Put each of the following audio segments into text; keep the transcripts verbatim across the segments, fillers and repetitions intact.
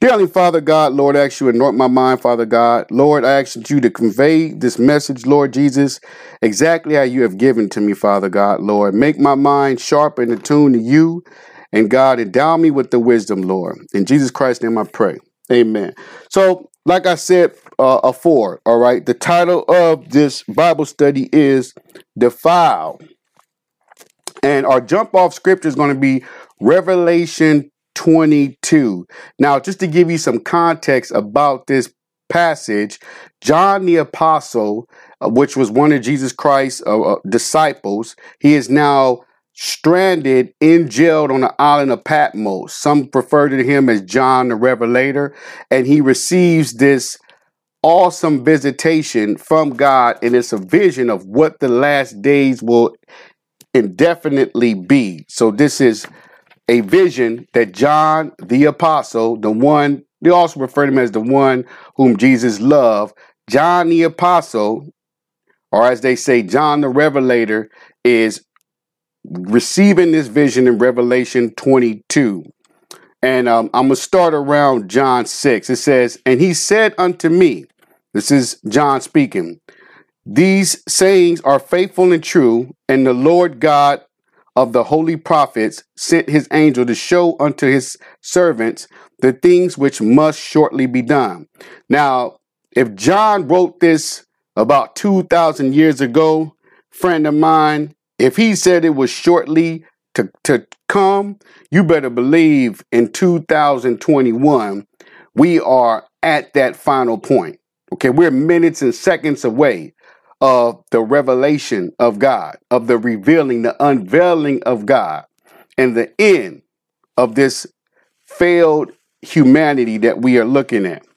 Heavenly Father God, Lord, I ask you to anoint my mind, Father God. Lord, I ask you to convey this message, Lord Jesus, exactly how you have given to me, Father God, Lord. Make my mind sharp and attuned to you. And God, endow me with the wisdom, Lord. In Jesus Christ's name I pray. Amen. So, like I said uh, before, all right, the title of this Bible study is Defile. And our jump off scripture is going to be Revelation twenty-two. Now, just to give you some context about this passage, John the Apostle, uh, which was one of Jesus Christ's uh, uh, disciples, he is now stranded in jail on the island of Patmos. Some refer to him as John the Revelator, and he receives this awesome visitation from God, and it's a vision of what the last days will indefinitely be. So this is a vision that John the Apostle, the one, they also refer to him as the one whom Jesus loved, John the Apostle, or as they say, John the Revelator, is receiving this vision in Revelation twenty-two. And um, I'm going to start around John six. It says, "And he said unto me," this is John speaking, "These sayings are faithful and true, and the Lord God of the holy prophets sent his angel to show unto his servants the things which must shortly be done." Now, if John wrote this about two thousand years ago, friend of mine, if he said it was shortly to, to come, you better believe in two thousand twenty-one, we are at that final point. Okay, we're minutes and seconds away of the revelation of God, of the revealing, the unveiling of God, and the end of this failed humanity that we are looking at.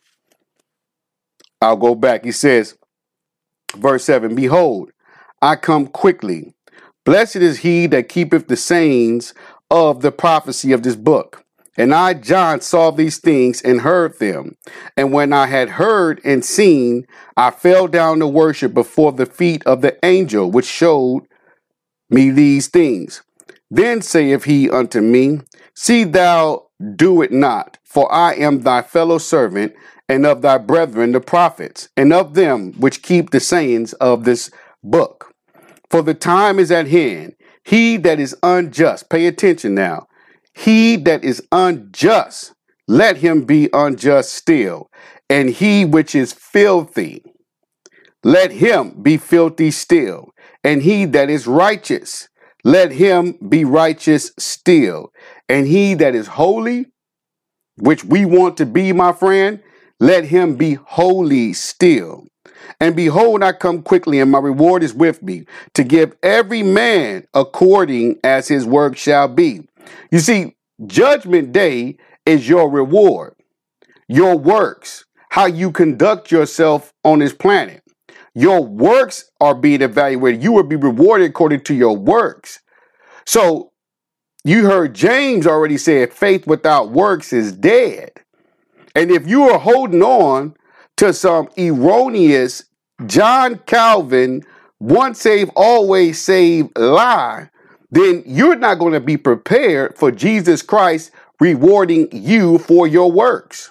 I'll go back. He says, verse seven, "Behold, I come quickly. Blessed is he that keepeth the sayings of the prophecy of this book. And I, John, saw these things and heard them. And when I had heard and seen, I fell down to worship before the feet of the angel which showed me these things. Then saith he unto me, See thou do it not, for I am thy fellow servant, and of thy brethren the prophets, and of them which keep the sayings of this book. For the time is at hand. He that is unjust," pay attention now, "he that is unjust, let him be unjust still. And he which is filthy, let him be filthy still. And he that is righteous, let him be righteous still. And he that is holy," which we want to be, my friend, "let him be holy still. And behold, I come quickly, and my reward is with me, to give every man according as his work shall be." You see, Judgment Day is your reward, your works, how you conduct yourself on this planet. Your works are being evaluated. You will be rewarded according to your works. So you heard James already said faith without works is dead. And if you are holding on to some erroneous John Calvin, once saved, always saved lie, then you're not going to be prepared for Jesus Christ rewarding you for your works.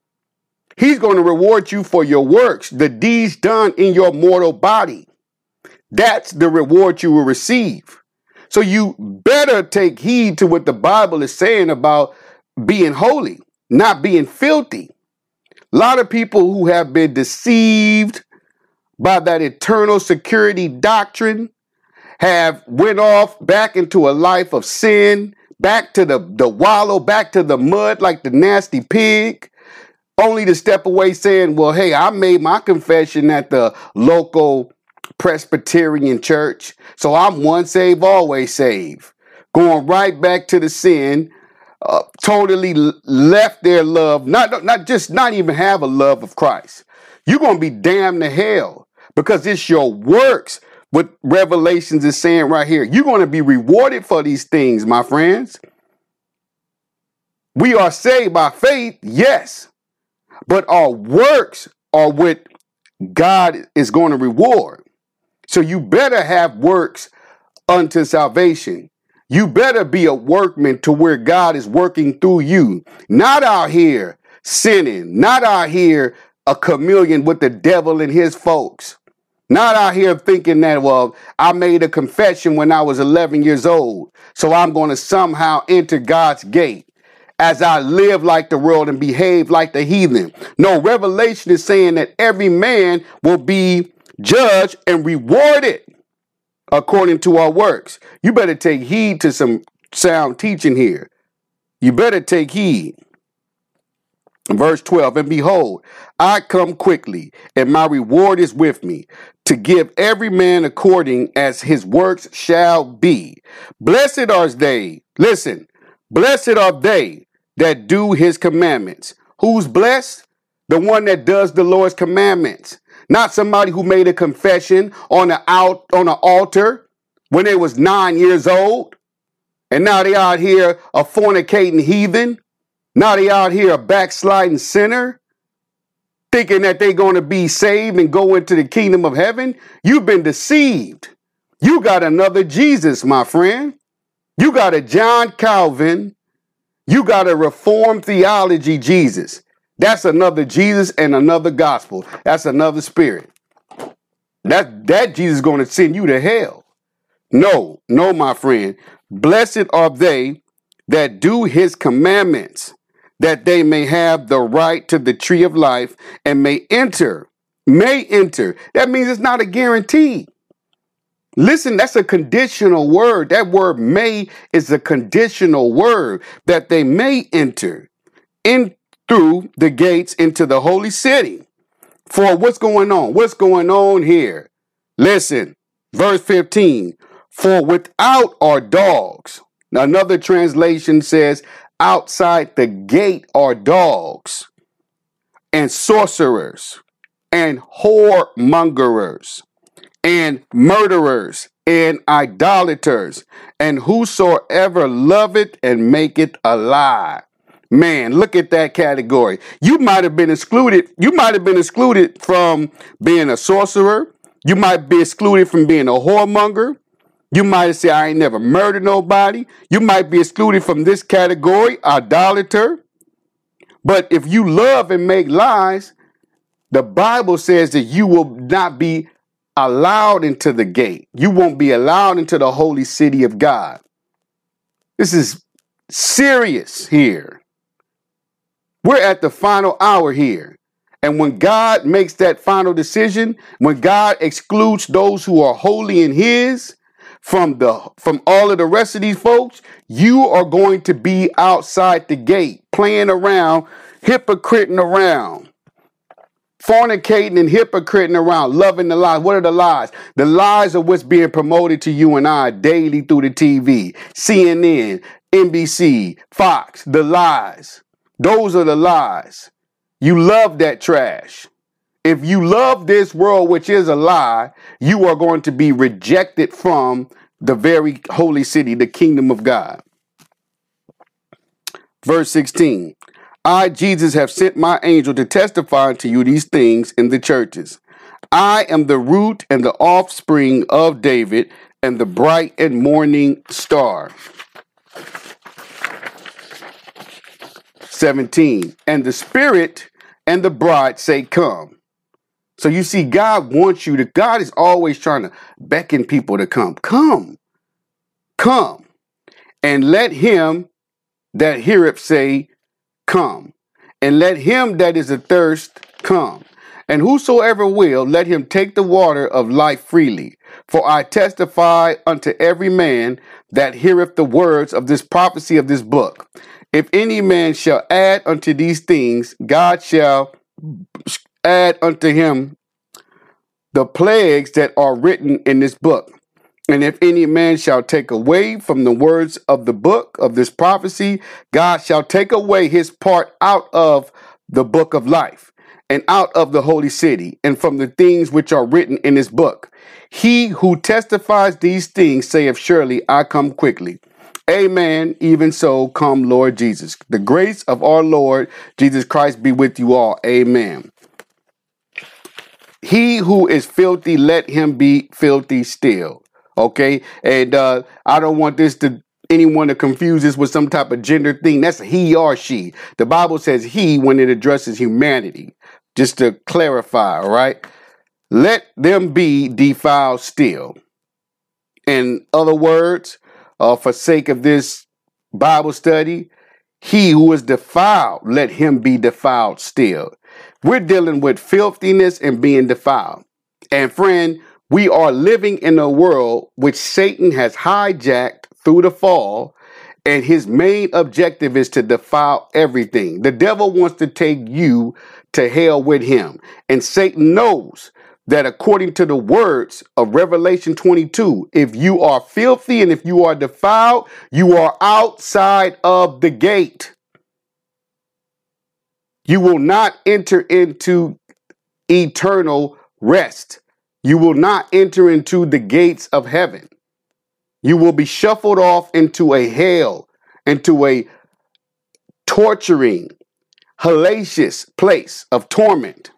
He's going to reward you for your works, the deeds done in your mortal body. That's the reward you will receive. So you better take heed to what the Bible is saying about being holy, not being filthy. A lot of people who have been deceived by that eternal security doctrine have went off back into a life of sin, back to the, the wallow, back to the mud like the nasty pig, only to step away saying, well, hey, I made my confession at the local Presbyterian church, so I'm once saved, always saved. Going right back to the sin, uh, totally left their love, not, not just not even have a love of Christ. You're going to be damned to hell because it's your works. What Revelations is saying right here, you're going to be rewarded for these things, my friends. We are saved by faith, yes, but our works are what God is going to reward. So you better have works unto salvation. You better be a workman to where God is working through you, not out here sinning, not out here a chameleon with the devil and his folks. Not out here thinking that, well, I made a confession when I was eleven years old, so I'm going to somehow enter God's gate as I live like the world and behave like the heathen. No, Revelation is saying that every man will be judged and rewarded according to our works. You better take heed to some sound teaching here. You better take heed. Verse twelve, and behold, I come quickly, and my reward is with me, to give every man according as his works shall be. Blessed are they, listen, blessed are they that do his commandments. Who's blessed? The one that does the Lord's commandments. Not somebody who made a confession on the out on an altar when they was nine years old, and now they out here a fornicating heathen. Now they out here a backsliding sinner, thinking that they're going to be saved and go into the kingdom of heaven. You've been deceived. You got another Jesus, my friend. You got a John Calvin. You got a Reformed theology Jesus. That's another Jesus and another gospel. That's another spirit. That, that Jesus is going to send you to hell. No, no, my friend. Blessed are they that do his commandments, that they may have the right to the tree of life and may enter, may enter. That means it's not a guarantee. Listen, that's a conditional word. That word may is a conditional word, that they may enter in through the gates into the holy city. For what's going on? What's going on here? Listen, verse fifteen, for without are dogs. Now, another translation says, outside the gate are dogs and sorcerers and whoremongers and murderers and idolaters and whosoever loveth and maketh a lie. Man, look at that category. You might have been excluded. You might have been excluded from being a sorcerer. You might be excluded from being a whoremonger. You might say, I ain't never murdered nobody. You might be excluded from this category, idolater. But if you love and make lies, the Bible says that you will not be allowed into the gate. You won't be allowed into the holy city of God. This is serious here. We're at the final hour here. And when God makes that final decision, when God excludes those who are holy in his, from the from all of the rest of these folks, you are going to be outside the gate, playing around, hypocriting around, fornicating and hypocriting around, loving the lies. What are the lies? The lies are what's being promoted to you and I daily through the T V, C N N, N B C, Fox, the lies. Those are the lies. You love that trash. If you love this world, which is a lie, you are going to be rejected from the very holy city, the kingdom of God. Verse sixteen, I, Jesus, have sent my angel to testify to you these things in the churches. I am the root and the offspring of David and the bright and morning star. seventeen, and the Spirit and the bride say, come. So you see, God wants you to, God is always trying to beckon people to come. Come, come, and let him that heareth say, come, and let him that is athirst come. And whosoever will, let him take the water of life freely. For I testify unto every man that heareth the words of this prophecy of this book. If any man shall add unto these things, God shall add unto him the plagues that are written in this book. And if any man shall take away from the words of the book of this prophecy, God shall take away his part out of the book of life and out of the holy city and from the things which are written in this book. He who testifies these things saith, surely I come quickly. Amen. Even so, come, Lord Jesus. The grace of our Lord Jesus Christ be with you all. Amen. He who is filthy, let him be filthy still. Okay. And uh, I don't want this to anyone to confuse this with some type of gender thing. That's he or she. The Bible says he when it addresses humanity. Just to clarify, all right? Let them be defiled still. In other words, uh, for sake of this Bible study, he who is defiled, let him be defiled still. We're dealing with filthiness and being defiled. And friend, we are living in a world which Satan has hijacked through the fall, and his main objective is to defile everything. The devil wants to take you to hell with him. And Satan knows that according to the words of Revelation twenty-two, if you are filthy and if you are defiled, you are outside of the gate. You will not enter into eternal rest. You will not enter into the gates of heaven. You will be shuffled off into a hell, into a torturing, hellacious place of torment.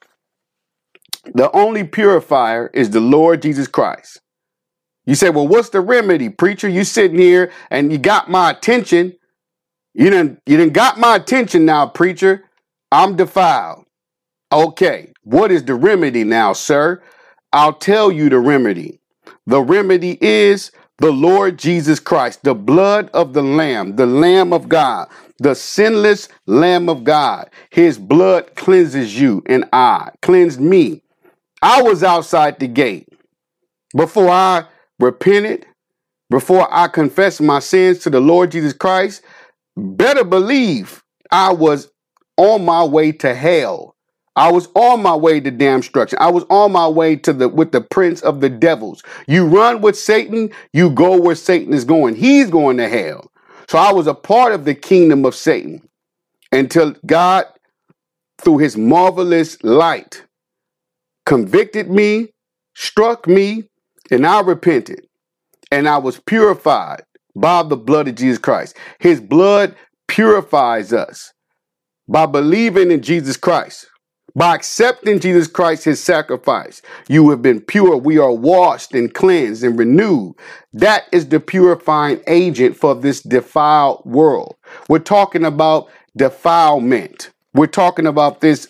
The only purifier is the Lord Jesus Christ. You say, well, what's the remedy, preacher? You sitting here and you got my attention. You didn't, you didn't got my attention now, preacher. I'm defiled. Okay, what is the remedy now, sir? I'll tell you the remedy. The remedy is the Lord Jesus Christ, the blood of the Lamb, the Lamb of God, the sinless Lamb of God. His blood cleanses you and I, cleansed me. I was outside the gate. Before I repented, before I confessed my sins to the Lord Jesus Christ, better believe I was on my way to hell. I was on my way to damn destruction. I was on my way to the with the prince of the devils. You run with Satan, you go where Satan is going. He's going to hell. So I was a part of the kingdom of Satan until God, through his marvelous light, convicted me, struck me, and I repented. And I was purified by the blood of Jesus Christ. His blood purifies us by believing in Jesus Christ. By accepting Jesus Christ, his sacrifice, you have been pure. We are washed and cleansed and renewed. That is the purifying agent for this defiled world. We're talking about defilement. We're talking about this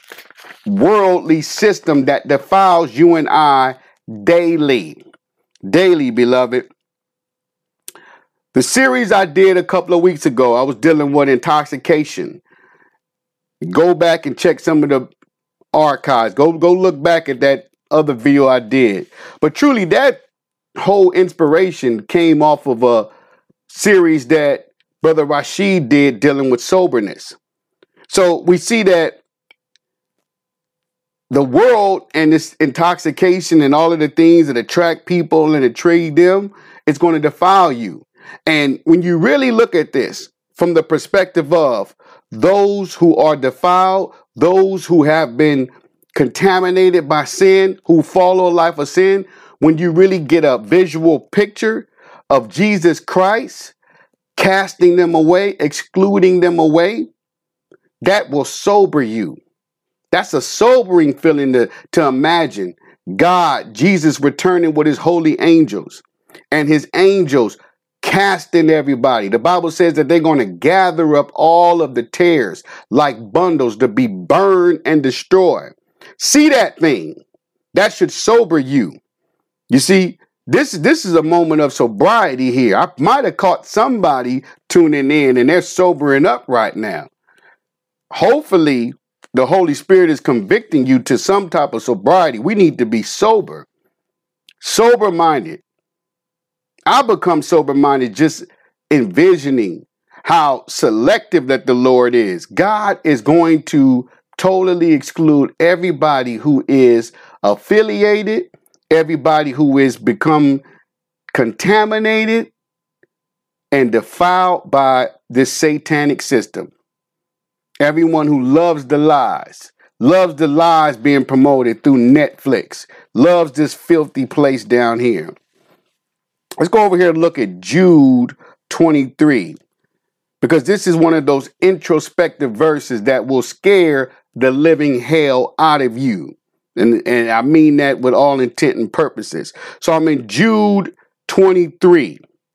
worldly system that defiles you and I daily. Daily, beloved. The series I did a couple of weeks ago, I was dealing with intoxication. Go back and check some of the archives. Go, go look back at that other video I did. But truly, that whole inspiration came off of a series that Brother Rashid did dealing with soberness. So we see that the world and this intoxication and all of the things that attract people and intrigue them, it's going to defile you. And when you really look at this from the perspective of those who are defiled, those who have been contaminated by sin, who follow a life of sin, when you really get a visual picture of Jesus Christ casting them away, excluding them away, that will sober you. That's a sobering feeling to, to imagine God, Jesus, returning with his holy angels and his angels casting everybody. The Bible says that they're going to gather up all of the tares like bundles to be burned and destroyed. See that thing. That should sober you. You see, this, this is a moment of sobriety here. I might have caught somebody tuning in and they're sobering up right now. Hopefully, the Holy Spirit is convicting you to some type of sobriety. We need to be sober, sober-minded. I become sober-minded just envisioning how selective that the Lord is. God is going to totally exclude everybody who is affiliated, everybody who is become contaminated and defiled by this satanic system. Everyone who loves the lies, loves the lies being promoted through Netflix, loves this filthy place down here. Let's go over here and look at Jude twenty-three, because this is one of those introspective verses that will scare the living hell out of you. And, and I mean that with all intent and purposes. So I'm in Jude twenty-three,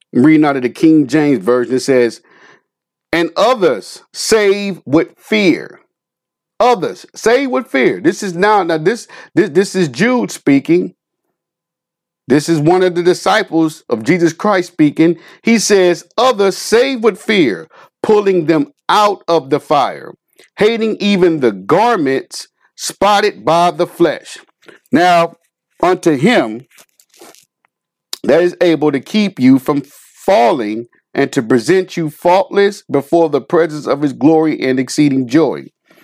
I'm reading out of the King James Version. It says, and others save with fear. Others save with fear. This is now, now this, this, this is Jude speaking. This is one of the disciples of Jesus Christ speaking. He says, others save with fear, pulling them out of the fire, hating even the garments spotted by the flesh. Now, unto him that is able to keep you from falling and to present you faultless before the presence of his glory and exceeding joy.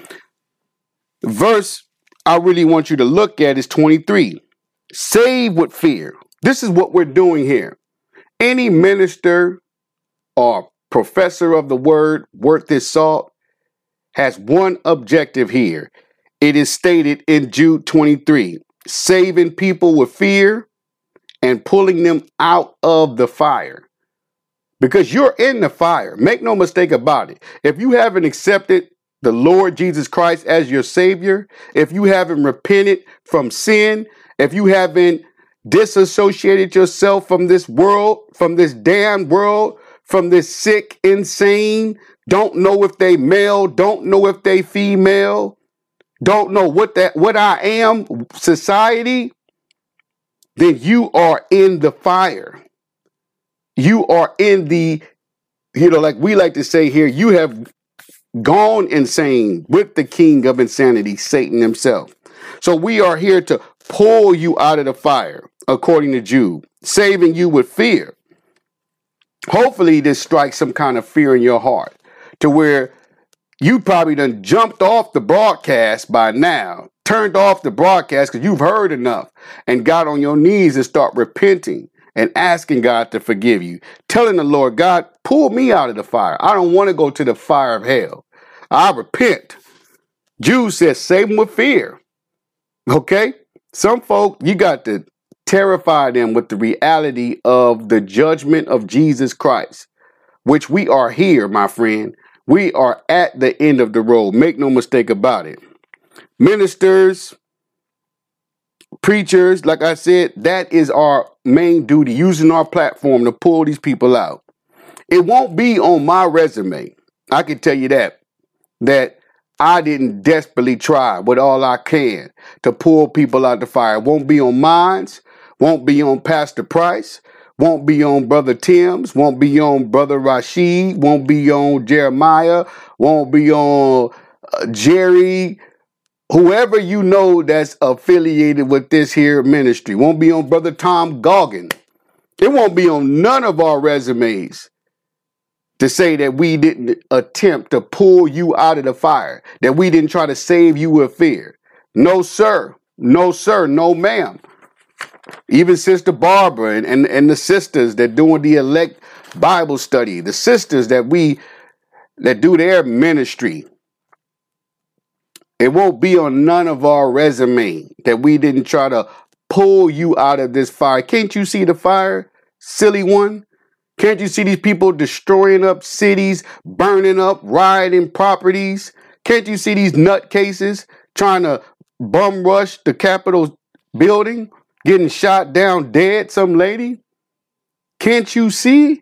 The verse I really want you to look at is twenty-three. Save with fear. This is what we're doing here. Any minister or professor of the word worth his salt has one objective here. It is stated in Jude twenty-three, saving people with fear and pulling them out of the fire. Because you're in the fire. Make no mistake about it. If you haven't accepted the Lord Jesus Christ as your Savior, if you haven't repented from sin, if you haven't disassociated yourself from this world, from this damn world, from this sick, insane, don't know if they male, don't know if they female, don't know what that what I am society, then you are in the fire. You are in the, you know, like we like to say here, you have gone insane with the king of insanity, Satan himself. So we are here to pull you out of the fire, according to Jude, saving you with fear. Hopefully this strikes some kind of fear in your heart to where you probably done jumped off the broadcast by now, turned off the broadcast because you've heard enough and got on your knees and start repenting and asking God to forgive you, telling the Lord, God, pull me out of the fire. I don't want to go to the fire of hell. I repent. Jude says, save them with fear. Okay? Some folk, you got to terrify them with the reality of the judgment of Jesus Christ, which we are here, my friend. We are at the end of the road. Make no mistake about it. Ministers, preachers, like I said, that is our main duty, using our platform to pull these people out. It won't be on my resume. I can tell you that, that I didn't desperately try with all I can to pull people out the fire. It won't be on mines, won't be on Pastor Price, won't be on Brother Tim's, won't be on Brother Rashid, won't be on Jeremiah, won't be on uh, Jerry, whoever you know that's affiliated with this here ministry. Won't be on Brother Tom Goggin. It won't be on none of our resumes to say that we didn't attempt to pull you out of the fire, that we didn't try to save you with fear. No, sir. No, sir. No, ma'am. Even Sister Barbara and, and, and the sisters that doing the elect Bible study, the sisters that we that do their ministry, it won't be on none of our resume that we didn't try to pull you out of this fire. Can't you see the fire, silly one? Can't you see these people destroying up cities, burning up, rioting properties? Can't you see these nutcases trying to bum rush the Capitol building, getting shot down dead, some lady? Can't you see?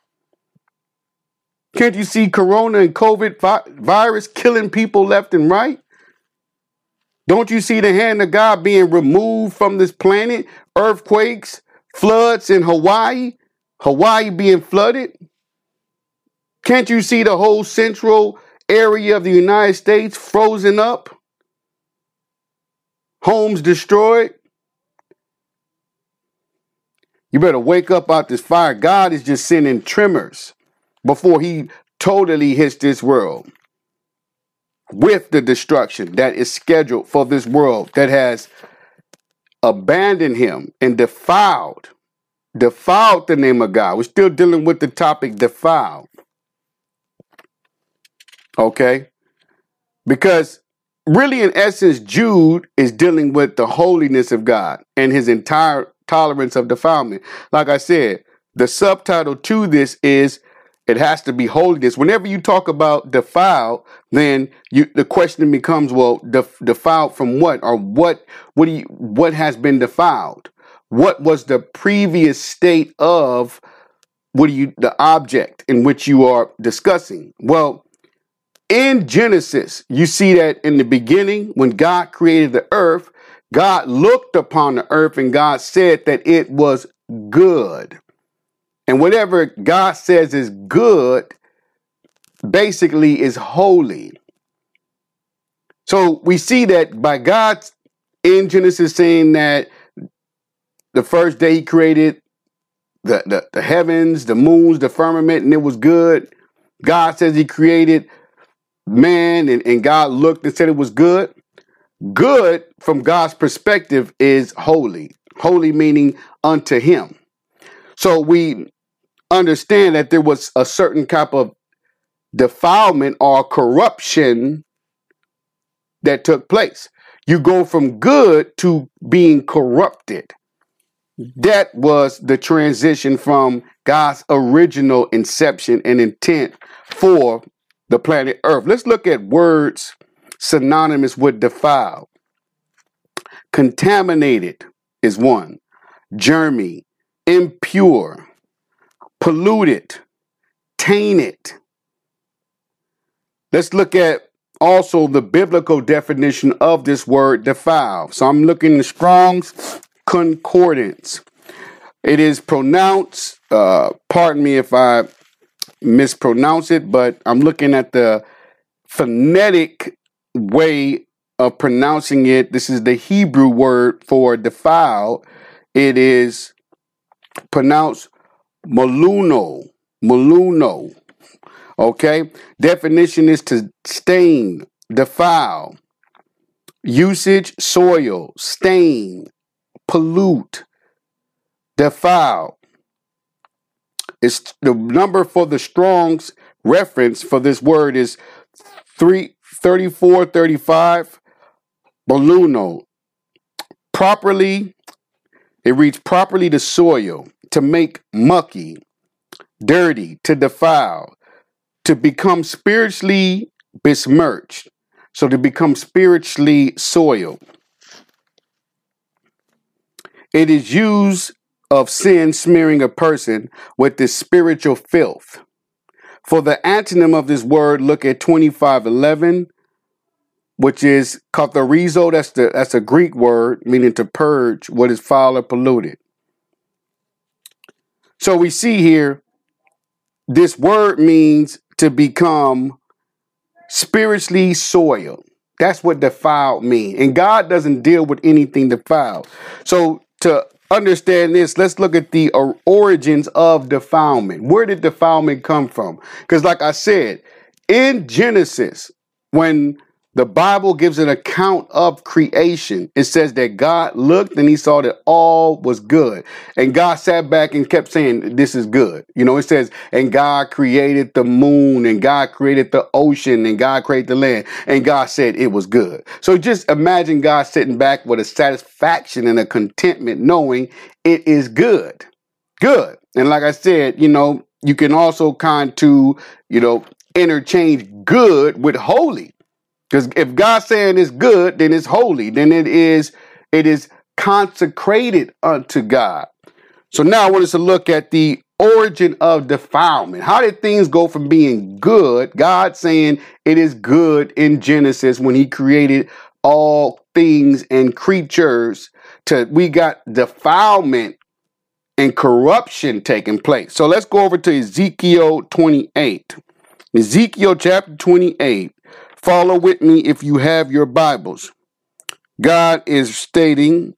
Can't you see Corona and COVID vi- virus killing people left and right? Don't you see the hand of God being removed from this planet? Earthquakes, floods in Hawaii, Hawaii being flooded. Can't you see the whole central area of the United States frozen up? Homes destroyed. You better wake up out this fire. God is just sending tremors before he totally hits this world with the destruction that is scheduled for this world that has abandoned him and defiled, defiled the name of God. We're still dealing with the topic defiled. Okay? Because really, in essence, Jude is dealing with the holiness of God and his entire tolerance of defilement. Like I said, the subtitle to this is it has to be holiness. Whenever you talk about defiled, then you, the question becomes, well, def, defiled from what? Or what, what, do you, what has been defiled? What was the previous state of what do you, the object in which you are discussing? Well, in Genesis, you see that in the beginning, when God created the earth, God looked upon the earth and God said that it was good. And whatever God says is good, basically is holy. So we see that by God in Genesis saying that the first day he created the, the, the heavens, the moons, the firmament, and it was good. God says he created man, and, and God looked and said it was good. Good from God's perspective is holy. Holy meaning unto him. So we understand that there was a certain type of defilement or corruption that took place. You go from good to being corrupted. That was the transition from God's original inception and intent for the planet Earth. Let's look at words synonymous with defile. Contaminated is one. Germy, impure, polluted, tainted. Let's look at also the biblical definition of this word defile. So I'm looking at Strong's Concordance. It is pronounced, uh, pardon me if I mispronounce it, but I'm looking at the phonetic way of pronouncing it. This is the Hebrew word for defile. It is pronounced maluno, maluno. Okay. Definition is to stain, defile. Usage, soil, stain, pollute, defile. It's the number for the Strong's reference for this word is three thirty-four thirty-five. Maluno. Properly, it reads properly to soil, to make mucky, dirty, to defile, to become spiritually besmirched. So to become spiritually soiled. It is used of sin smearing a person with this spiritual filth. For the antonym of this word, look at twenty-five eleven, which is katharizo. That's the that's a Greek word meaning to purge what is foul or polluted. So we see here, this word means to become spiritually soiled. That's what defiled means. And God doesn't deal with anything defiled. So to understand this, let's look at the origins of defilement. Where did defilement come from? Because like I said, in Genesis, when the Bible gives an account of creation, it says that God looked and he saw that all was good. And God sat back and kept saying, this is good. You know, it says, and God created the moon, and God created the ocean, and God created the land. And God said it was good. So just imagine God sitting back with a satisfaction and a contentment, knowing it is good. Good. And like I said, you know, you can also kind to, you know, interchange good with holy. Because if God's saying it's good, then it's holy. Then it is, it is consecrated unto God. So now I want us to look at the origin of defilement. How did things go from being good, God saying it is good in Genesis when he created all things and creatures, to we got defilement and corruption taking place. So let's go over to Ezekiel twenty-eight. Ezekiel chapter twenty-eight. Follow with me if you have your Bibles. God is stating,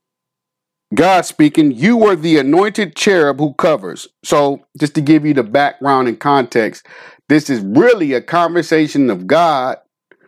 God speaking, you were the anointed cherub who covers. So just to give you the background and context, this is really a conversation of God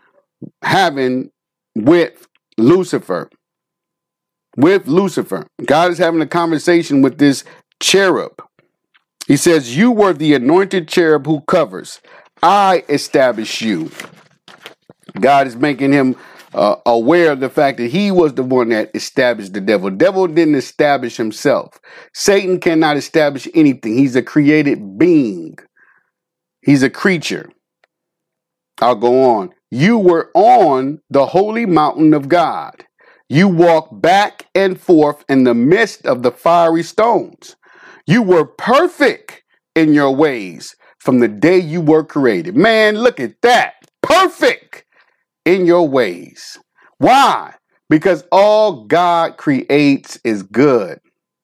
having with Lucifer. With Lucifer. God is having a conversation with this cherub. He says, you were the anointed cherub who covers. I established you. God is making him uh, aware of the fact that he was the one that established the devil. The devil didn't establish himself. Satan cannot establish anything. He's a created being. He's a creature. I'll go on. You were on the holy mountain of God. You walked back and forth in the midst of the fiery stones. You were perfect in your ways from the day you were created. Man, look at that. Perfect in your ways. Why? Because all God creates is good.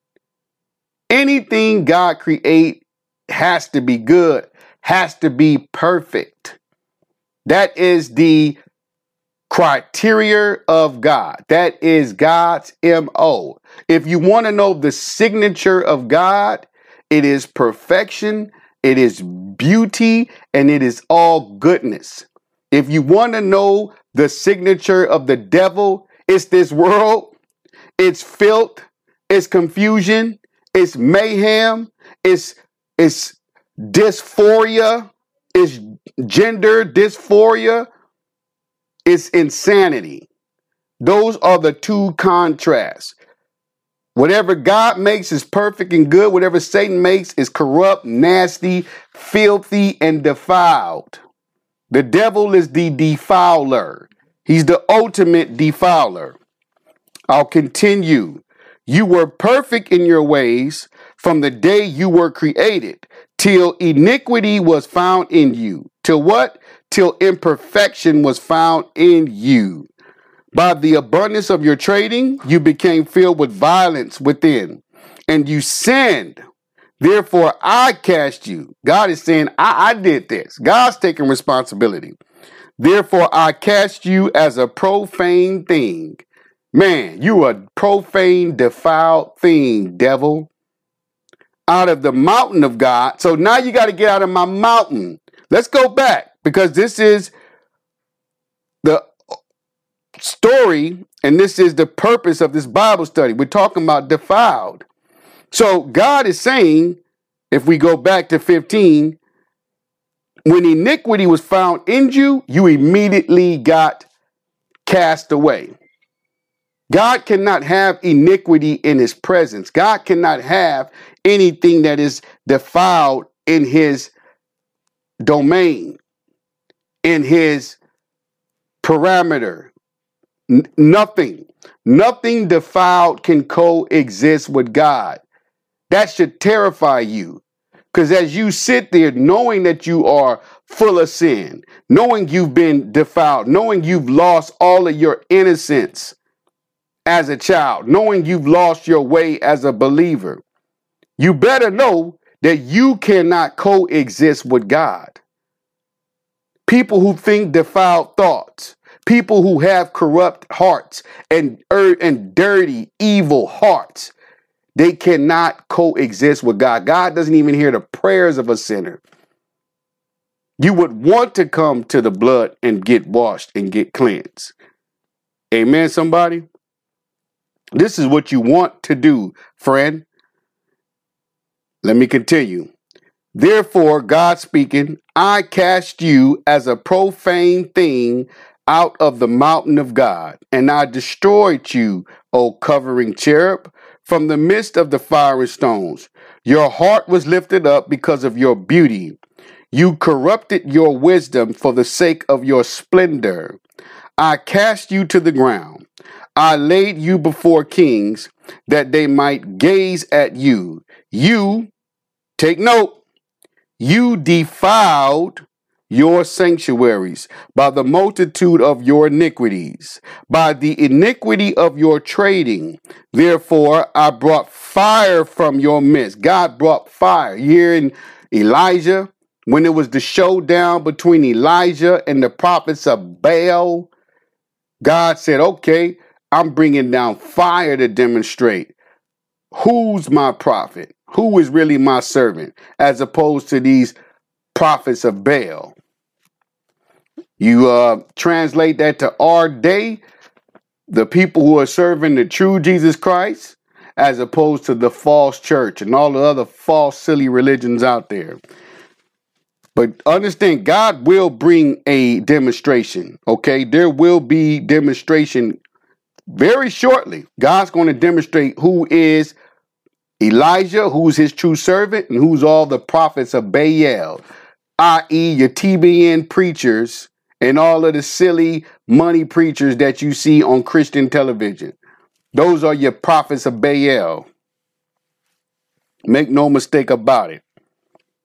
Anything God create has to be good, has to be perfect. That is the criteria of God. That is God's M O. If you want to know the signature of God, it is perfection, it is beauty, and it is all goodness. If you want to know the signature of the devil, it's this world, it's filth, it's confusion, it's mayhem, it's, it's dysphoria, it's gender dysphoria, it's insanity. Those are the two contrasts. Whatever God makes is perfect and good. Whatever Satan makes is corrupt, nasty, filthy, and defiled. The devil is the defiler. He's the ultimate defiler. I'll continue. You were perfect in your ways from the day you were created, till iniquity was found in you. Till what? Till imperfection was found in you. By the abundance of your trading, you became filled with violence within, and you sinned. Therefore, I cast you. God is saying, I, I did this. God's taking responsibility. Therefore, I cast you as a profane thing. Man, you a profane, defiled thing, devil. Out of the mountain of God. So now you got to get out of my mountain. Let's go back, because this is the story, and this is the purpose of this Bible study. We're talking about defiled. So God is saying, if we go back to fifteen, when iniquity was found in you, you immediately got cast away. God cannot have iniquity in his presence. God cannot have anything that is defiled in his domain, in his parameter. N- nothing, nothing defiled can coexist with God. That should terrify you. Because as you sit there knowing that you are full of sin, knowing you've been defiled, knowing you've lost all of your innocence as a child, knowing you've lost your way as a believer, you better know that you cannot coexist with God. People who think defiled thoughts, people who have corrupt hearts and, er, and dirty, evil hearts, they cannot coexist with God. God doesn't even hear the prayers of a sinner. You would want to come to the blood and get washed and get cleansed. Amen, somebody? This is what you want to do, friend. Let me continue. Therefore, God speaking, I cast you as a profane thing out of the mountain of God, and I destroyed you, O covering cherub, from the midst of the fiery stones. Your heart was lifted up because of your beauty. You corrupted your wisdom for the sake of your splendor. I cast you to the ground. I laid you before kings that they might gaze at you. You, take note, you defiled your sanctuaries by the multitude of your iniquities, by the iniquity of your trading. Therefore, I brought fire from your midst. God brought fire. Here in Elijah, when it was the showdown between Elijah and the prophets of Baal, God said, okay, I'm bringing down fire to demonstrate who's my prophet, who is really my servant, as opposed to these prophets of Baal. You uh, translate that to our day, the people who are serving the true Jesus Christ, as opposed to the false church and all the other false, silly religions out there. But understand, God will bring a demonstration, okay? There will be demonstration very shortly. God's going to demonstrate who is Elijah, who's his true servant, and who's all the prophets of Baal, that is your T B N preachers and all of the silly money preachers that you see on Christian television. Those are your prophets of Baal. Make no mistake about it.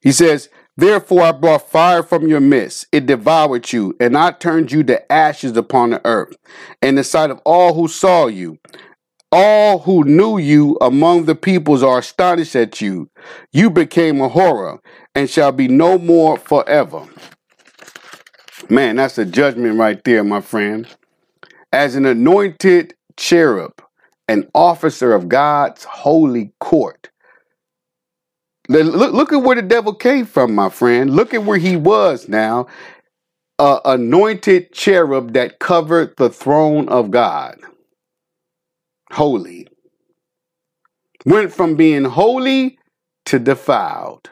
He says, therefore I brought fire from your midst. It devoured you, and I turned you to ashes upon the earth. In the sight of all who saw you, all who knew you among the peoples are astonished at you. You became a horror and shall be no more forever. Man, that's a judgment right there, my friend. As an anointed cherub, an officer of God's holy court. Look, look at where the devil came from, my friend. Look at where he was now. An anointed cherub that covered the throne of God. Holy. Went from being holy to defiled.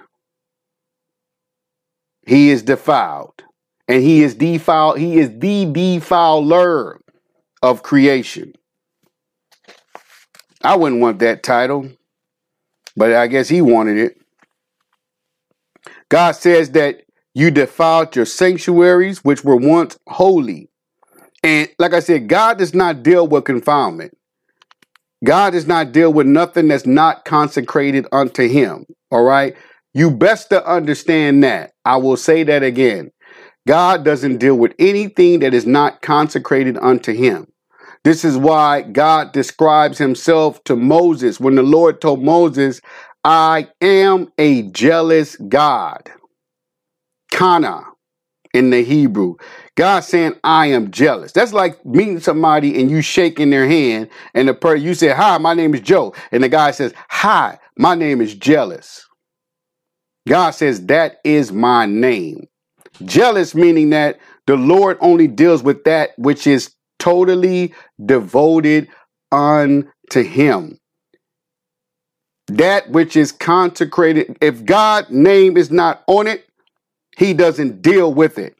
He is defiled. And he is defiled. He is the defiler of creation. I wouldn't want that title, but I guess he wanted it. God says that you defiled your sanctuaries, which were once holy. And like I said, God does not deal with confoundment. God does not deal with nothing that's not consecrated unto him. All right. You best to understand that. I will say that again. God doesn't deal with anything that is not consecrated unto him. This is why God describes himself to Moses when the Lord told Moses, I am a jealous God. Kana in the Hebrew. God saying, I am jealous. That's like meeting somebody and you shaking their hand and the person, you say, hi, my name is Joe. And the guy says, hi, my name is Jealous. God says, that is my name. Jealous meaning that the Lord only deals with that which is totally devoted unto him. That which is consecrated. If God's name is not on it, he doesn't deal with it.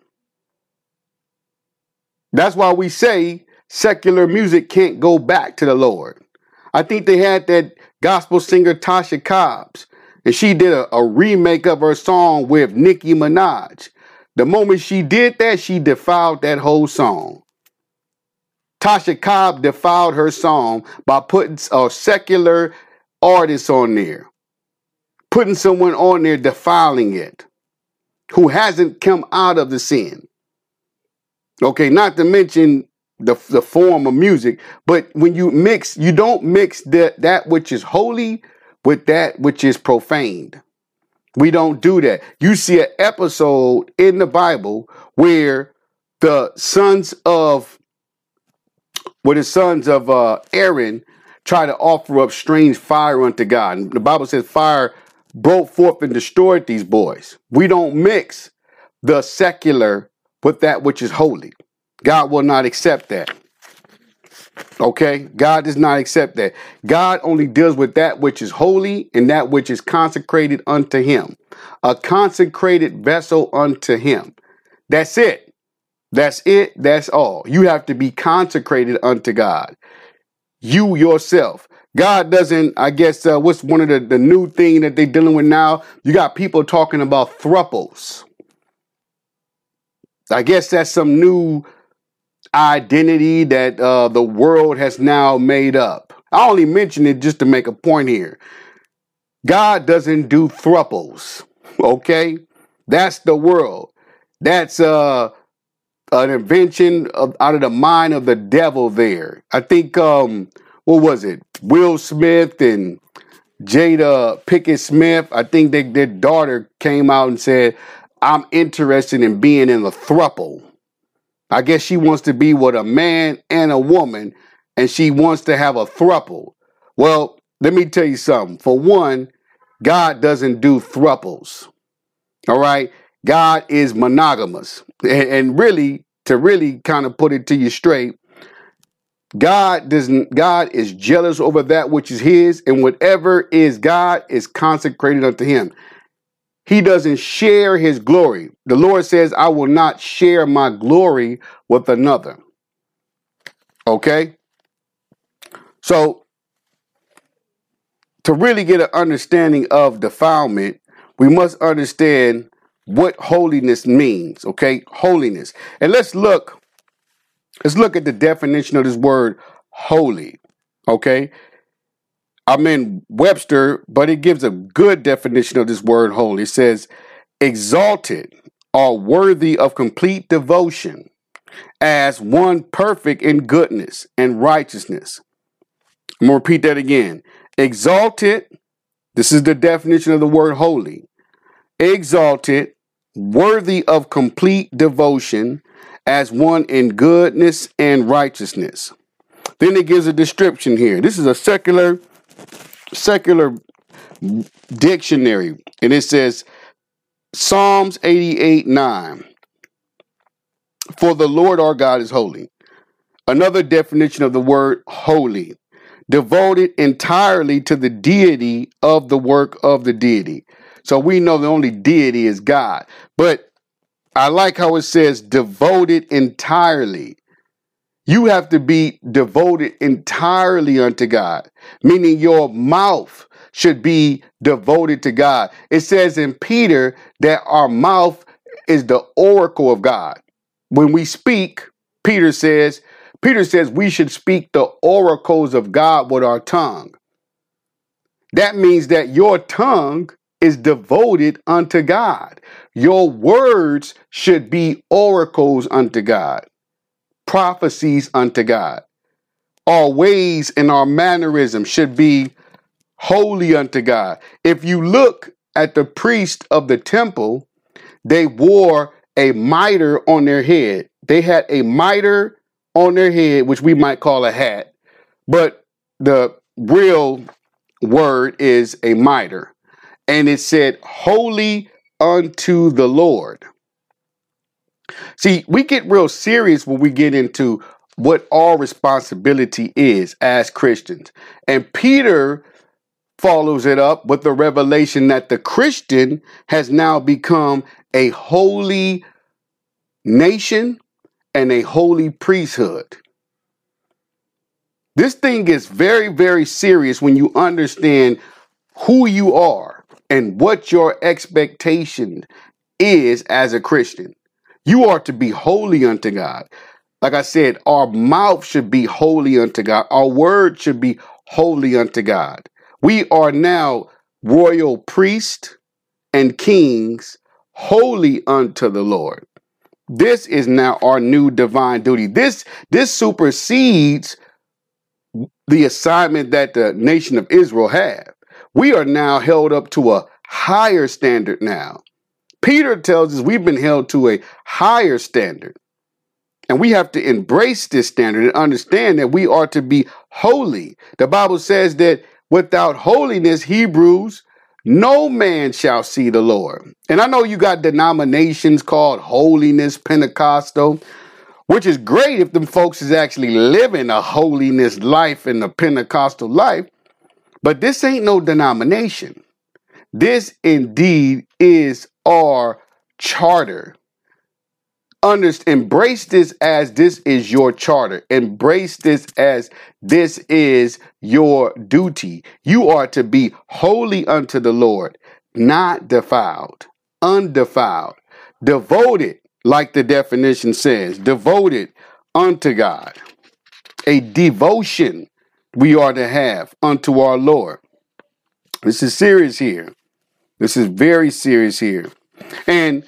That's why we say secular music can't go back to the Lord. I think they had that gospel singer Tasha Cobbs, and she did a, a remake of her song with Nicki Minaj. The moment she did that, she defiled that whole song. Tasha Cobbs defiled her song by putting a secular artist on there, putting someone on there defiling it, who hasn't come out of the sin. Okay, not to mention the, the form of music, but when you mix, you don't mix the, that which is holy with that which is profaned. We don't do that. You see an episode in the Bible where the sons of, where the sons of uh, Aaron try to offer up strange fire unto God. And the Bible says fire broke forth and destroyed these boys. We don't mix the secular with that which is holy. God will not accept that. Okay? God does not accept that. God only deals with that which is holy and that which is consecrated unto him. A consecrated vessel unto him. That's it. That's it. That's all. You have to be consecrated unto God. You yourself. God doesn't, I guess, uh, what's one of the, the new thing that they're dealing with now? You got people talking about thruples. I guess that's some new identity that uh, the world has now made up. I only mention it just to make a point here. God doesn't do thruples. Okay? That's the world. That's uh, an invention of, out of the mind of the devil there. I think, um, what was it? Will Smith and Jada Pinkett Smith, I think they, their daughter came out and said, I'm interested in being in a throuple. I guess she wants to be with a man and a woman, and she wants to have a throuple. Well, let me tell you something. For one, God doesn't do thruples. All right? God is monogamous. And, and really, to really kind of put it to you straight, God doesn't. God is jealous over that which is his, and whatever is God is consecrated unto him. He doesn't share his glory. The Lord says, I will not share my glory with another. Okay? So, to really get an understanding of defilement, we must understand what holiness means. Okay? Holiness. And let's look, let's look at the definition of this word holy. Okay? I'm in Webster, but it gives a good definition of this word holy. It says, exalted or worthy of complete devotion as one perfect in goodness and righteousness. I'm going to repeat that again. Exalted, this is the definition of the word holy. Exalted, worthy of complete devotion as one in goodness and righteousness. Then it gives a description here. This is a secular, secular dictionary. And it says, Psalms eighty-eight nine. For the Lord our God is holy. Another definition of the word holy. Devoted entirely to the deity of the work of the deity. So we know the only deity is God. But I like how it says devoted entirely. You have to be devoted entirely unto God, meaning your mouth should be devoted to God. It says in Peter that our mouth is the oracle of God. When we speak, Peter says, Peter says we should speak the oracles of God with our tongue. That means that your tongue is devoted unto God. Your words should be oracles unto God, prophecies unto God. Our ways and our mannerism should be holy unto God. If you look at the priest of the temple, they wore a mitre on their head. They had a mitre on their head, which we might call a hat, but the real word is a mitre. And it said, holy unto the Lord. See, we get real serious when we get into what our responsibility is as Christians. And Peter follows it up with the revelation that the Christian has now become a holy nation and a holy priesthood. This thing is very, very serious when you understand who you are and what your expectation is as a Christian. You are to be holy unto God. Like I said, our mouth should be holy unto God. Our word should be holy unto God. We are now royal priests and kings, holy unto the Lord. This is now our new divine duty. This, this supersedes the assignment that the nation of Israel had. We are now held up to a higher standard now. Peter tells us we've been held to a higher standard. And we have to embrace this standard and understand that we are to be holy. The Bible says that without holiness, Hebrews, no man shall see the Lord. And I know you got denominations called Holiness Pentecostal, which is great if them folks is actually living a holiness life in the Pentecostal life. But this ain't no denomination. This indeed is our charter. Understand, embrace this as this is your charter. Embrace this as this is your duty. You are to be holy unto the Lord, not defiled, undefiled, devoted, like the definition says, devoted unto God. A devotion we are to have unto our Lord. This is serious here. This is very serious here. And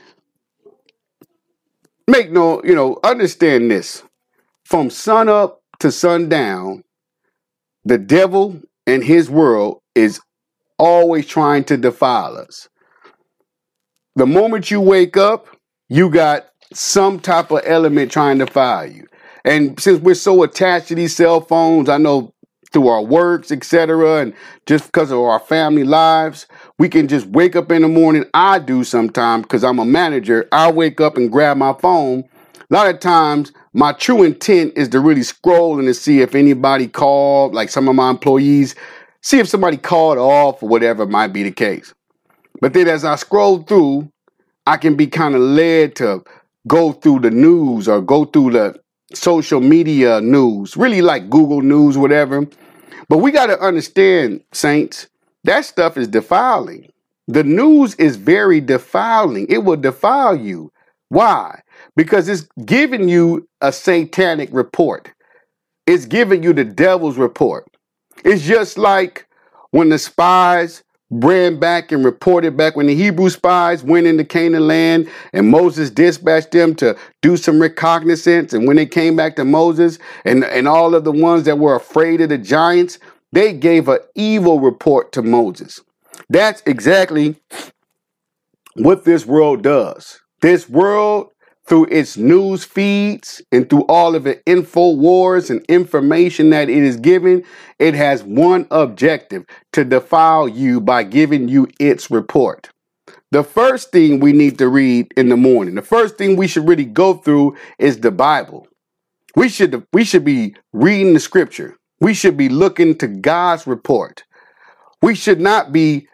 make no, you know, understand this. From sun up to sundown, the devil and his world is always trying to defile us. The moment you wake up, you got some type of element trying to defile you. And since we're so attached to these cell phones, I know through our works, et cetera, and just because of our family lives, we can just wake up in the morning. I do sometimes because I'm a manager. I wake up and grab my phone. A lot of times, my true intent is to really scroll and to see if anybody called, like some of my employees, see if somebody called off or whatever might be the case. But then as I scroll through, I can be kind of led to go through the news or go through the social media news, really like Google News, whatever. But we got to understand, saints, that stuff is defiling. The news is very defiling. It will defile you. Why? Because it's giving you a satanic report. It's giving you the devil's report. It's just like when the spies ran back and reported back when the Hebrew spies went into Canaan land and Moses dispatched them to do some reconnaissance. And when they came back to Moses and, and all of the ones that were afraid of the giants, they gave an evil report to Moses. That's exactly what this world does. This world, through its news feeds and through all of the info wars and information that it is given, it has one objective: to defile you by giving you its report. The first thing we need to read in the morning, the first thing we should really go through is the Bible. We should, we should be reading the scripture. We should be looking to God's report. We should not be,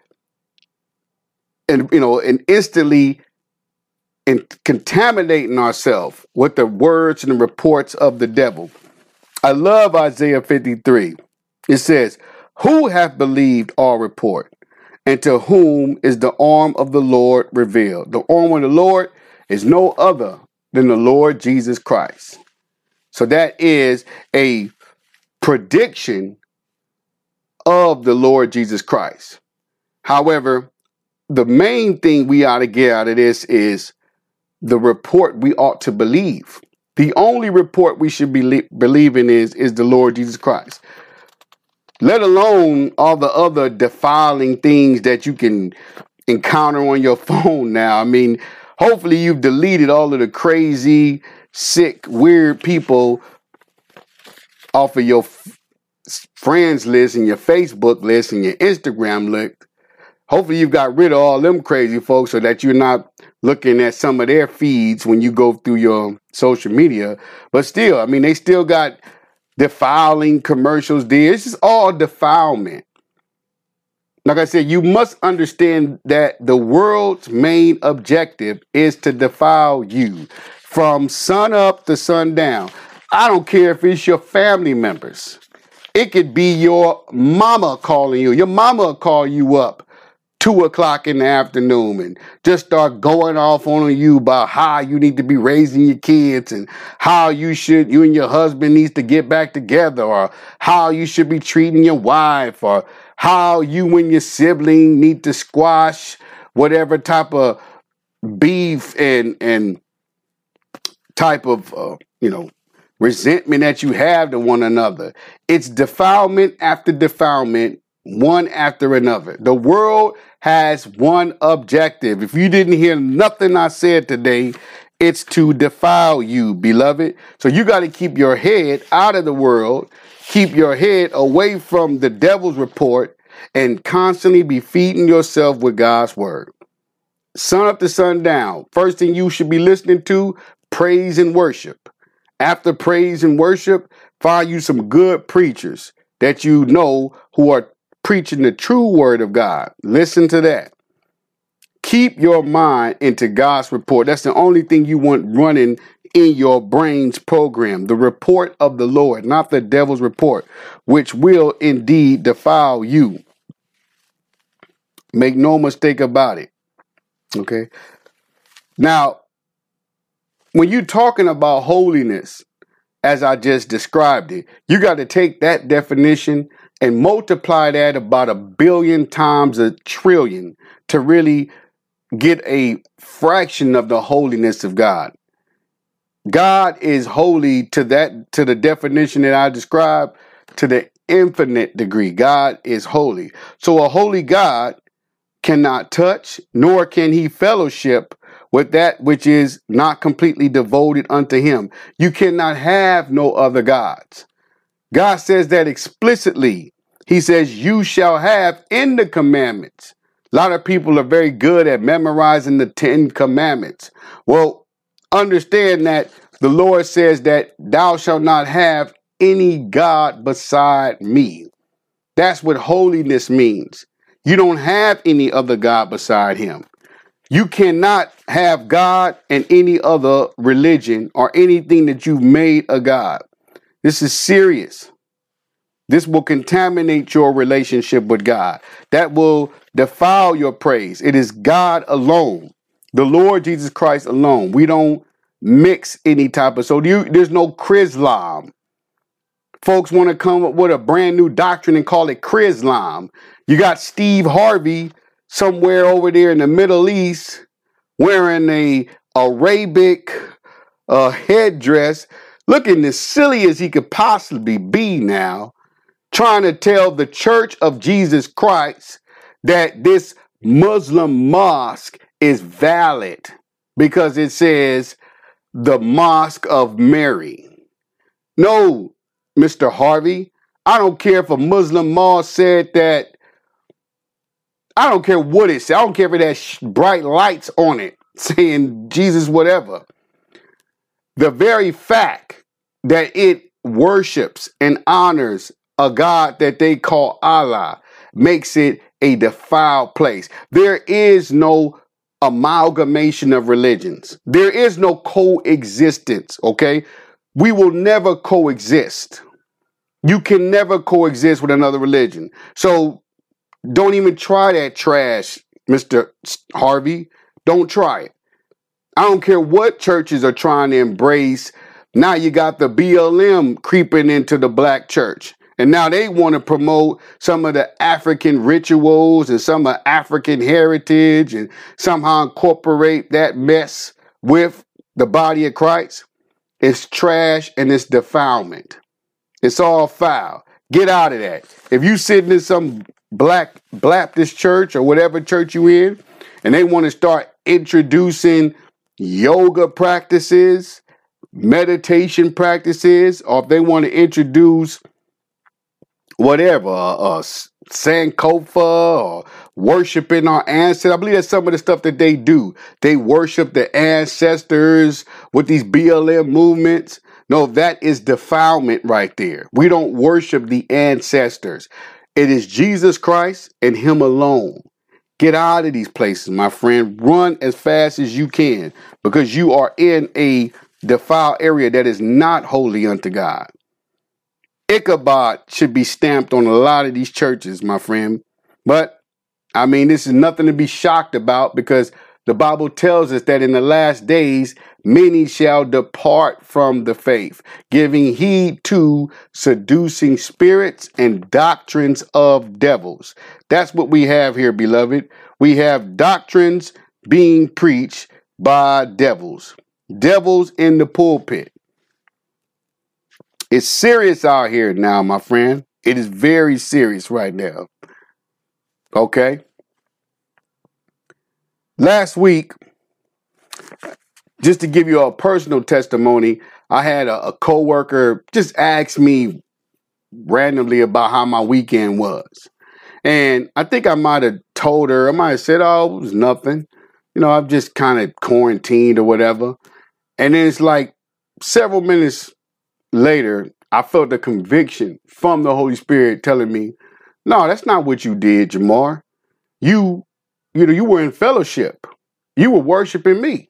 and you know, and instantly and contaminating ourselves with the words and the reports of the devil. I love Isaiah fifty-three. It says, "Who hath believed our report? And to whom is the arm of the Lord revealed?" The arm of the Lord is no other than the Lord Jesus Christ. So that is a prediction of the Lord Jesus Christ. However, the main thing we ought to get out of this is the report we ought to believe. The only report we should be believing is, is the Lord Jesus Christ. Let alone all the other defiling things that you can encounter on your phone now. I mean, hopefully you've deleted all of the crazy, sick, weird people off of your f- friends list and your Facebook list and your Instagram list. Hopefully you've got rid of all them crazy folks so that you're not looking at some of their feeds when you go through your social media. But still, I mean, they still got defiling commercials there. It's just all defilement. Like I said, you must understand that the world's main objective is to defile you from sun up to sundown. I don't care if it's your family members. It could be your mama calling you. Your mama will call you up two o'clock in the afternoon and just start going off on you about how you need to be raising your kids and how you should, you and your husband needs to get back together, or how you should be treating your wife, or how you and your sibling need to squash whatever type of beef and, and type of, uh, you know, resentment that you have to one another. It's defilement after defilement, one after another. The world has one objective. If you didn't hear nothing I said today, it's to defile you, beloved. So you got to keep your head out of the world, keep your head away from the devil's report, and constantly be feeding yourself with God's word. Sun up to sundown. First thing you should be listening to, praise and worship. After praise and worship, find you some good preachers that you know who are preaching the true word of God. Listen to that. Keep your mind into God's report. That's the only thing you want running in your brain's program. The report of the Lord, not the devil's report, which will indeed defile you. Make no mistake about it. Okay. Now, when you're talking about holiness, as I just described it, you got to take that definition and multiply that about a billion times a trillion to really get a fraction of the holiness of God. God is holy to that, to the definition that I described, to the infinite degree. God is holy. So a holy God cannot touch, nor can he fellowship with that which is not completely devoted unto him. You cannot have no other gods. God says that explicitly. He says, you shall have in the commandments. A lot of people are very good at memorizing the Ten Commandments. Well, understand that the Lord says that thou shalt not have any God beside me. That's what holiness means. You don't have any other God beside him. You cannot have God and any other religion or anything that you've made a God. This is serious. This will contaminate your relationship with God. That will defile your praise. It is God alone, the Lord Jesus Christ alone. We don't mix any type of, so you, there's no Chrislam. Folks want to come up with a brand new doctrine and call it Chrislam. You got Steve Harvey somewhere over there in the Middle East wearing a Arabic uh, headdress, looking as silly as he could possibly be now, trying to tell the Church of Jesus Christ that this Muslim mosque is valid because it says the Mosque of Mary. No, Mister Harvey, I don't care if a Muslim mosque said that. I don't care what it said. I don't care if it has sh- bright lights on it saying Jesus whatever. The very fact that it worships and honors a God that they call Allah makes it a defiled place. There is no amalgamation of religions. There is no coexistence, okay? We will never coexist. You can never coexist with another religion. So don't even try that trash, Mister Harvey. Don't try it. I don't care what churches are trying to embrace. Now you got the B L M creeping into the black church. And now they want to promote some of the African rituals and some of African heritage and somehow incorporate that mess with the body of Christ. It's trash and it's defilement. It's all foul. Get out of that. If you sitting in some black Baptist church or whatever church you in, and they want to start introducing yoga practices, meditation practices, or if they want to introduce whatever, uh, uh, Sankofa or worshiping our ancestors. I believe that's some of the stuff that they do. They worship the ancestors with these B L M movements. No, that is defilement right there. We don't worship the ancestors. It is Jesus Christ and him alone. Get out of these places, my friend. Run as fast as you can because you are in a defiled area that is not holy unto God. Ichabod should be stamped on a lot of these churches, my friend. But, I mean, this is nothing to be shocked about because the Bible tells us that in the last days, many shall depart from the faith, giving heed to seducing spirits and doctrines of devils. That's what we have here, beloved. We have doctrines being preached by devils. Devils in the pulpit. It's serious out here now, my friend. It is very serious right now. Okay? Last week, just to give you a personal testimony, I had a, a coworker just ask me randomly about how my weekend was. And I think I might have told her, I might have said, oh, it was nothing. You know, I've just kind of quarantined or whatever. And then it's like several minutes later, I felt the conviction from the Holy Spirit telling me, no, that's not what you did, Jamar. You, you know, you were in fellowship. You were worshiping me.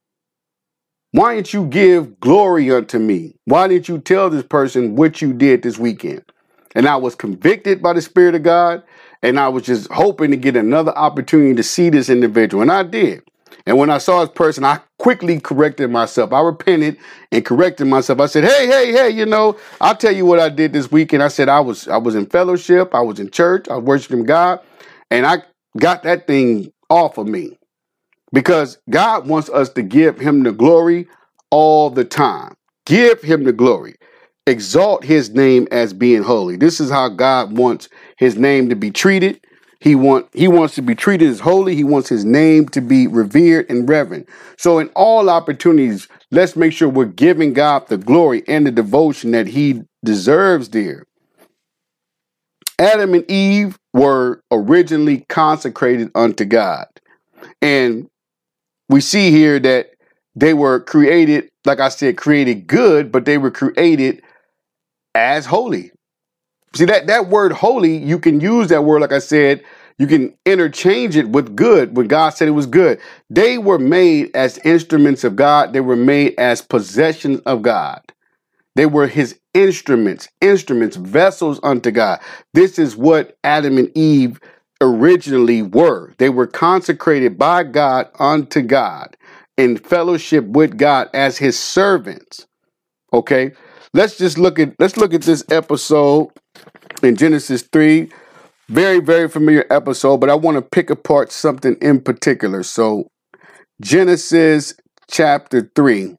Why didn't you give glory unto me? Why didn't you tell this person what you did this weekend? And I was convicted by the Spirit of God, and I was just hoping to get another opportunity to see this individual, and I did. And when I saw this person, I quickly corrected myself. I repented and corrected myself. I said, hey, hey, hey, you know, I'll tell you what I did this weekend. I said I was I was in fellowship. I was in church. I was worshiping God. And I got that thing off of me because God wants us to give him the glory all the time. Give him the glory. Exalt his name as being holy. This is how God wants his name to be treated. He want he wants to be treated as holy. He wants his name to be revered and reverent. So in all opportunities, let's make sure we're giving God the glory and the devotion that he deserves there. Adam and Eve were originally consecrated unto God. And we see here that they were created, like I said, created good, but they were created as holy. See, that, that word holy, you can use that word, like I said, you can interchange it with good when God said it was good. They were made as instruments of God. They were made as possessions of God. They were his instruments, instruments, vessels unto God. This is what Adam and Eve originally were. They were consecrated by God unto God in fellowship with God as his servants. Okay, let's just look at let's look at this episode in Genesis three, Very, very familiar episode, but I want to pick apart something in particular. So Genesis chapter three.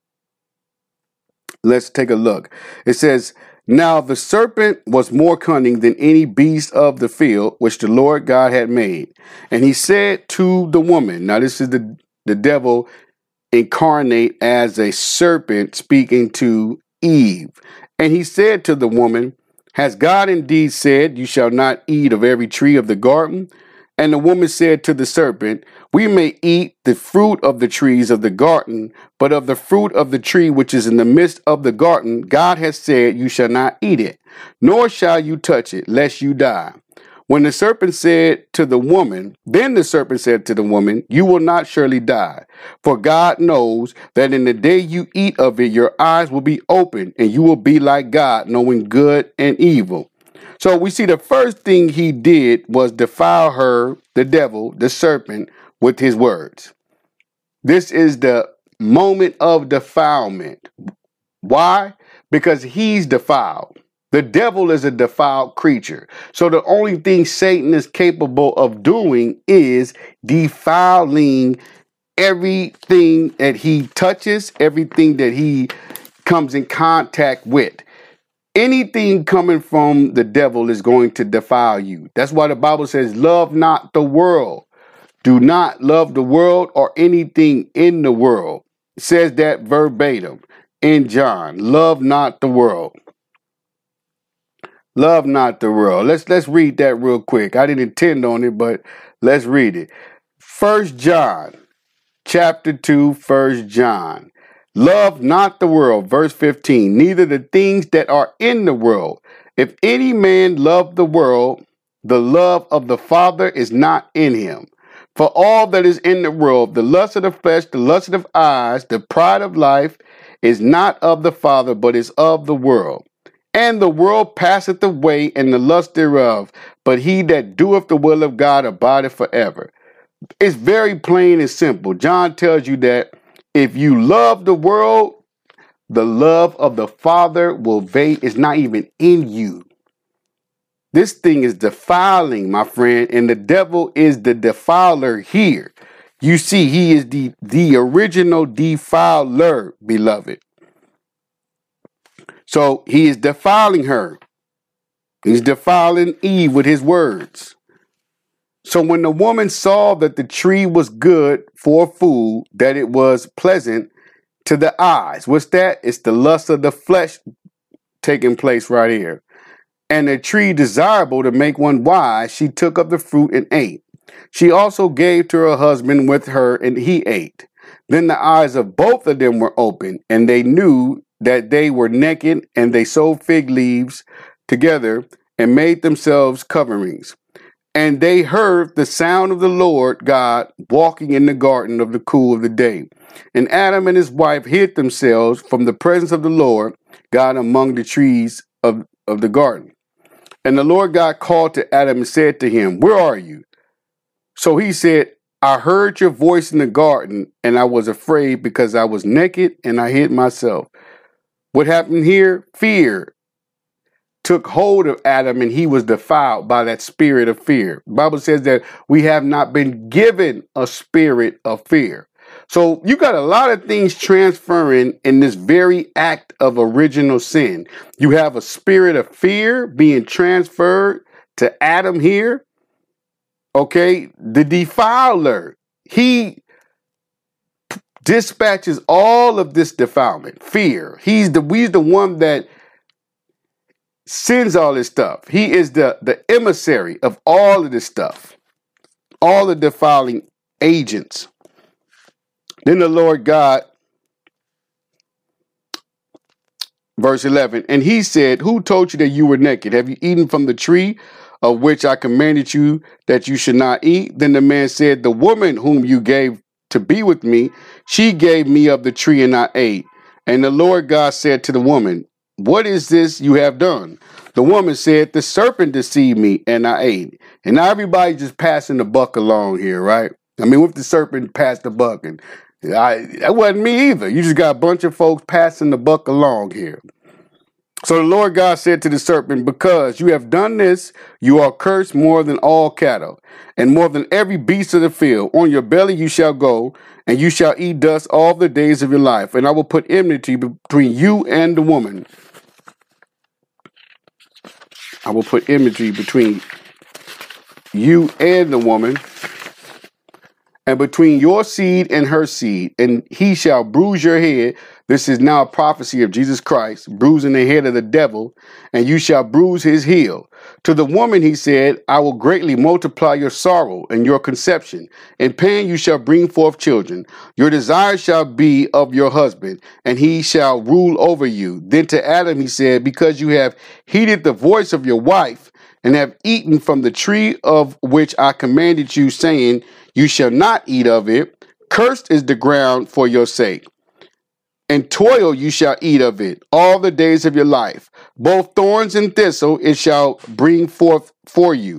Let's take a look. It says, now the serpent was more cunning than any beast of the field which the Lord God had made. And he said to the woman, now this is the, the devil incarnate as a serpent speaking to Eve. And he said to the woman, has God indeed said, you shall not eat of every tree of the garden? And the woman said to the serpent, we may eat the fruit of the trees of the garden, but of the fruit of the tree which is in the midst of the garden, God has said, you shall not eat it, nor shall you touch it, lest you die. When the serpent said to the woman, then the serpent said to the woman, you will not surely die, for God knows that in the day you eat of it, your eyes will be opened, and you will be like God, knowing good and evil. So we see the first thing he did was defile her, the devil, the serpent, with his words. This is the moment of defilement. Why? Because he's defiled. The devil is a defiled creature. So the only thing Satan is capable of doing is defiling everything that he touches, everything that he comes in contact with. Anything coming from the devil is going to defile you. That's why the Bible says, love not the world. Do not love the world or anything in the world. It says that verbatim in John. Love not the world. Love not the world. Let's let's read that real quick. I didn't intend on it, but let's read it. First John, chapter two, First John. Love not the world, verse fifteen, neither the things that are in the world. If any man love the world, the love of the Father is not in him. For all that is in the world, the lust of the flesh, the lust of the eyes, the pride of life, is not of the Father, but is of the world. And the world passeth away, and the lust thereof, but he that doeth the will of God abideth forever. It's very plain and simple. John tells you that if you love the world, the love of the Father will va- is not even in you. This thing is defiling, my friend, and the devil is the defiler here. You see, he is the, the original defiler, beloved. So he is defiling her. He's defiling Eve with his words. So when the woman saw that the tree was good for food, that it was pleasant to the eyes. What's that? It's the lust of the flesh taking place right here. And the tree desirable to make one wise, she took of the fruit and ate. She also gave to her husband with her, and he ate. Then the eyes of both of them were opened, and they knew that they were naked, and they sewed fig leaves together and made themselves coverings. And they heard the sound of the Lord God walking in the garden of the cool of the day. And Adam and his wife hid themselves from the presence of the Lord God among the trees of, of the garden. And the Lord God called to Adam and said to him, where are you? So he said, I heard your voice in the garden, and I was afraid because I was naked and I hid myself. What happened here? Fear took hold of Adam, and he was defiled by that spirit of fear. The Bible says that we have not been given a spirit of fear. So you got a lot of things transferring in this very act of original sin. You have a spirit of fear being transferred to Adam here. Okay, the defiler, he dispatches all of this defilement, fear. He's the he's the one that sends all this stuff. He is the, the emissary of all of this stuff, all the defiling agents. Then the Lord God, verse eleven, and he said, who told you that you were naked? Have you eaten from the tree of which I commanded you that you should not eat? Then the man said, the woman whom you gave to be with me, she gave me of the tree and I ate. And the Lord God said to the woman, what is this you have done? The woman said, the serpent deceived me and I ate. And now everybody just passing the buck along here, right? I mean, with the serpent passed the buck, and I, that wasn't me either. You just got a bunch of folks passing the buck along here. So the Lord God said to the serpent, because you have done this, you are cursed more than all cattle, and more than every beast of the field. On your belly you shall go, and you shall eat dust all the days of your life. And I will put enmity between you and the woman. I will put enmity between you and the woman, and between your seed and her seed, and he shall bruise your head. This is now a prophecy of Jesus Christ, bruising the head of the devil, and you shall bruise his heel. To the woman he said, I will greatly multiply your sorrow and your conception. In pain you shall bring forth children. Your desire shall be of your husband, and he shall rule over you. Then to Adam he said, because you have heeded the voice of your wife, and have eaten from the tree of which I commanded you, saying, you shall not eat of it. Cursed is the ground for your sake. And toil you shall eat of it all the days of your life. Both thorns and thistle it shall bring forth for you.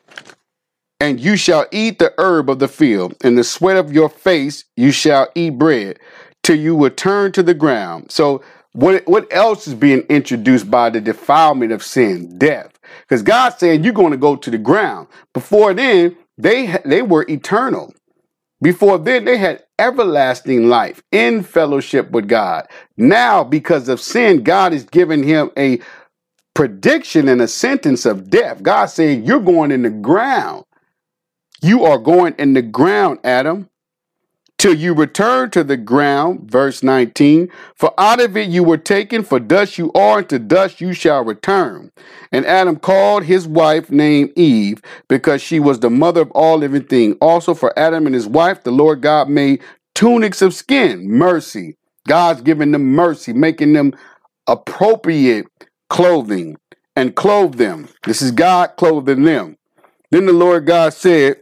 And you shall eat the herb of the field. In the sweat of your face you shall eat bread, till you return to the ground. So what, what else is being introduced by the defilement of sin? Death. Because God's saying you're going to go to the ground. Before then, they they were eternal. Before then, they had everlasting life in fellowship with God. Now, because of sin, God has given him a prediction and a sentence of death. God saying, you're going in the ground. You are going in the ground, Adam, till you return to the ground. Verse nineteen, for out of it you were taken, for dust you are, and to dust you shall return. And Adam called his wife named Eve, because she was the mother of all living things. Also for Adam and his wife, the Lord God made tunics of skin, mercy. God's giving them mercy, making them appropriate clothing, and clothed them. This is God clothing them. Then the Lord God said,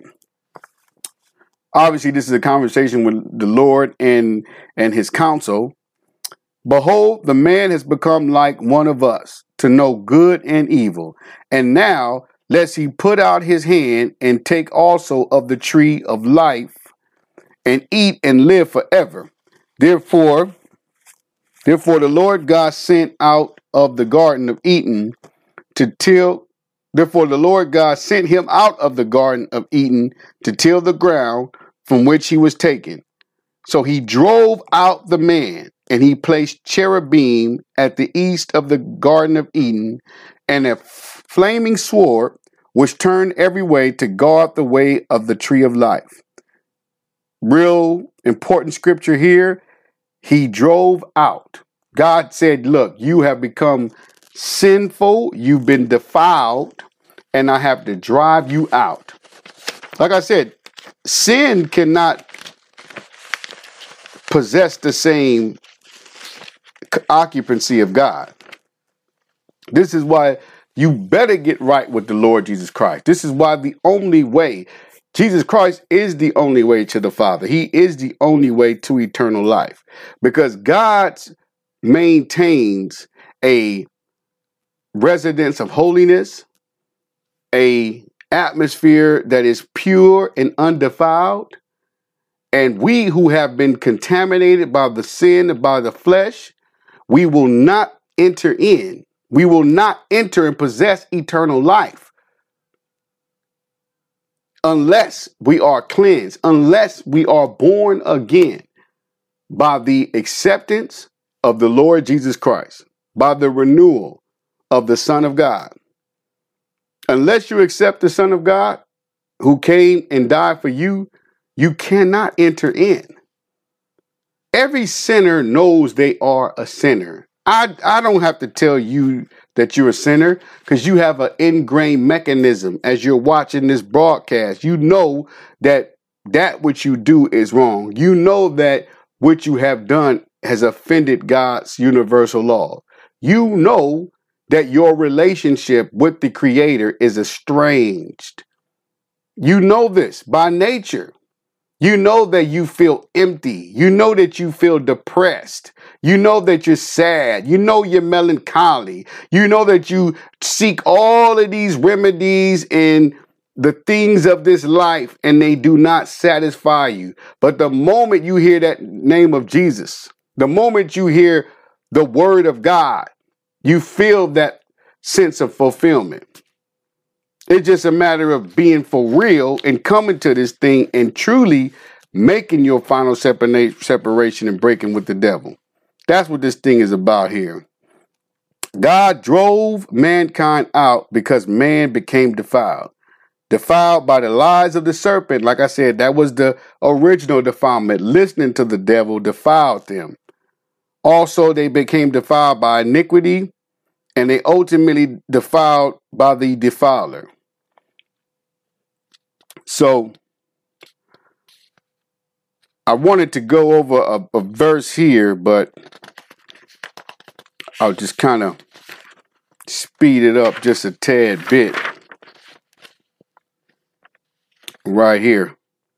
obviously, this is a conversation with the Lord and, and his counsel. Behold, the man has become like one of us, to know good and evil. And now, lest he put out his hand and take also of the tree of life and eat and live forever. Therefore, therefore the Lord God sent out of the garden of Eden to till. Therefore the Lord God sent him out of the garden of Eden to till the ground from which he was taken. So he drove out the man, and he placed cherubim at the east of the Garden of Eden, and a flaming sword which turned every way to guard the way of the tree of life. Real important scripture here. He drove out. God said, look, you have become sinful, you've been defiled, and I have to drive you out. Like I said, sin cannot possess the same occupancy of God. This is why you better get right with the Lord Jesus Christ. This is why the only way, Jesus Christ is the only way to the Father. He is the only way to eternal life, because God maintains a residence of holiness, a atmosphere that is pure and undefiled. And we who have been contaminated by the sin, by the flesh, we will not enter in. We will not enter and possess eternal life unless we are cleansed, unless we are born again by the acceptance of the Lord Jesus Christ, by the renewal of the Son of God. Unless you accept the Son of God who came and died for you, you cannot enter in. Every sinner knows they are a sinner. I, I don't have to tell you that you're a sinner, because you have an ingrained mechanism as you're watching this broadcast. You know that that which you do is wrong. You know that what you have done has offended God's universal law. You know that your relationship with the Creator is estranged. You know this by nature. You know that you feel empty. You know that you feel depressed. You know that you're sad. You know you're melancholy. You know that you seek all of these remedies in the things of this life, and they do not satisfy you. But the moment you hear that name of Jesus, the moment you hear the word of God, You feel that sense of fulfillment. It's just a matter of being for real and coming to this thing and truly making your final separa- separation and breaking with the devil. That's what this thing is about here. God drove mankind out because man became defiled. Defiled by the lies of the serpent. Like I said, that was the original defilement. Listening to the devil defiled them. Also, they became defiled by iniquity, and they ultimately defiled by the defiler. So, I wanted to go over a, a verse here, but I'll just kind of speed it up just a tad bit. Right here.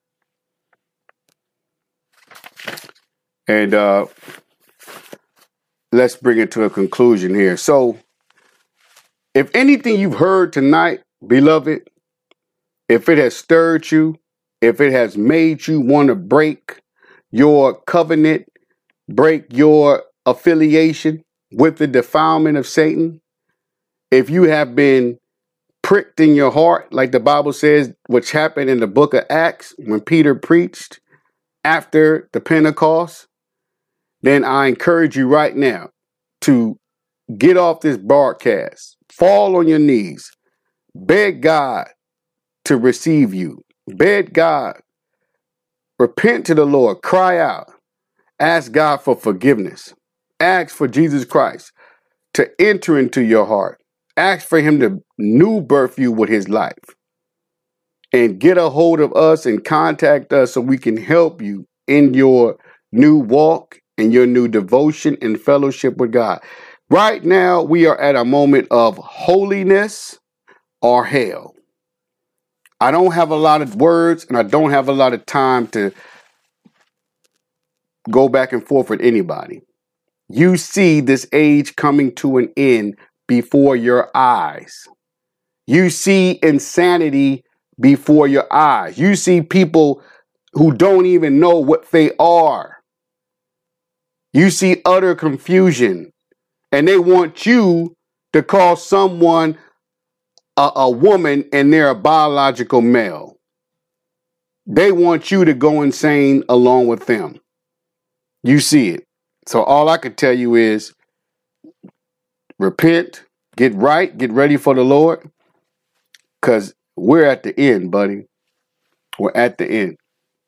And uh, let's bring it to a conclusion here. So, if anything you've heard tonight, beloved, if it has stirred you, if it has made you want to break your covenant, break your affiliation with the defilement of Satan, if you have been pricked in your heart, like the Bible says, which happened in the book of Acts when Peter preached after the Pentecost, then I encourage you right now to get off this broadcast, fall on your knees, beg God to receive you, beg God, repent to the Lord, cry out, ask God for forgiveness, ask for Jesus Christ to enter into your heart, ask for him to new birth you with his life, and get a hold of us and contact us so we can help you in your new walk and your new devotion and fellowship with God. Right now, we are at a moment of holiness or hell. I don't have a lot of words and I don't have a lot of time to go back and forth with anybody. You see this age coming to an end before your eyes. You see insanity before your eyes. You see people who don't even know what they are. You see utter confusion. And they want you to call someone a, a woman and they're a biological male. They want you to go insane along with them. You see it. So all I could tell you is repent, get right, get ready for the Lord, because we're at the end, buddy. We're at the end.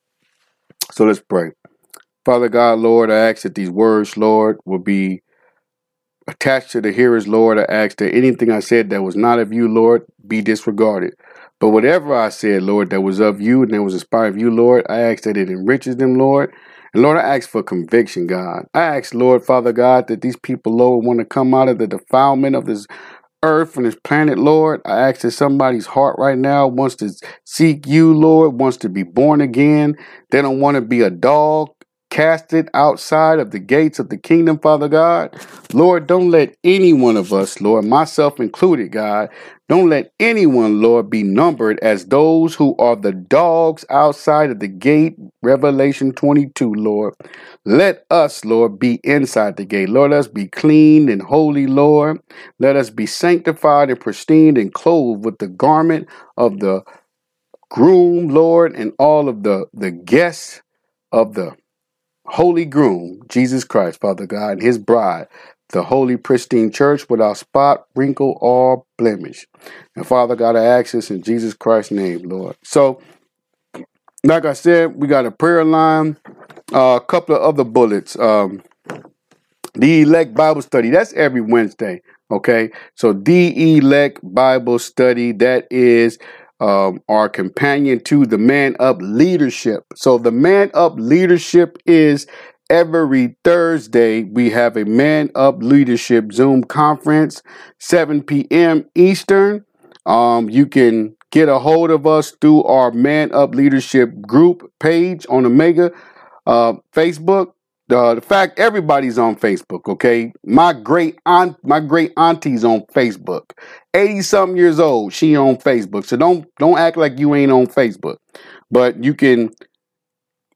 So let's pray. Father God, Lord, I ask that these words, Lord, will be attached to the hearers, Lord. I ask that anything I said that was not of you, Lord, be disregarded. But whatever I said, Lord, that was of you and that was inspired of you, Lord, I ask that it enriches them, Lord. And Lord, I ask for conviction, God. I ask, Lord, Father God, that these people, Lord, want to come out of the defilement of this earth and this planet, Lord. I ask that somebody's heart right now wants to seek you, Lord, wants to be born again. They don't want to be a dog casted outside of the gates of the kingdom, Father God. Lord, don't let any one of us, Lord, myself included, God, don't let anyone, Lord, be numbered as those who are the dogs outside of the gate, Revelation twenty-two, Lord. Let us, Lord, be inside the gate. Lord, let us be clean and holy, Lord. Let us be sanctified and pristine and clothed with the garment of the groom, Lord, and all of the, the guests of the holy groom, Jesus Christ, Father God, and his bride, the holy, pristine church without spot, wrinkle, or blemish. And Father God, I ask this in Jesus Christ's name, Lord. So, like I said, we got a prayer line, uh, a couple of other bullets. Um, the Elect Bible Study, that's every Wednesday, okay? So, the Elect Bible Study, that is Um, our companion to the Man Up Leadership. So the Man Up Leadership is every Thursday. We have a Man Up Leadership Zoom conference, seven p.m. Eastern. Um, you can get a hold of us through our Man Up Leadership group page on Omega uh, Facebook. Uh, the fact everybody's on Facebook, okay? My great aunt, my great auntie's on Facebook. eighty something years old, she on Facebook. So don't don't act like you ain't on Facebook. But you can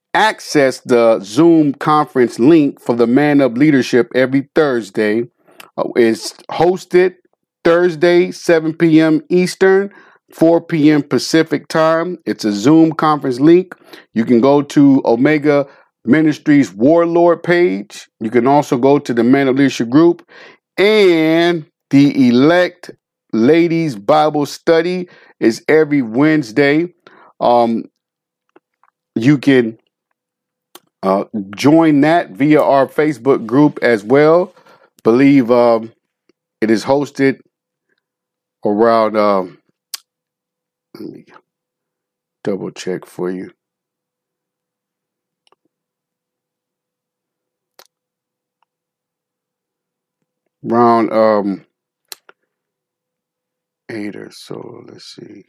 access the Zoom conference link for the Man Up Leadership every Thursday Uh, it's hosted Thursday, seven p.m. Eastern, four p.m. Pacific time. It's a Zoom conference link. You can go to Omega Ministries Warlord page. You can also go to the Man of Leadership group, and the Elect Ladies Bible Study is every Wednesday. Um, you can uh, join that via our Facebook group as well. Believe um, it is hosted around. Um, let me double check for you. Around um, eight or so. Let's see.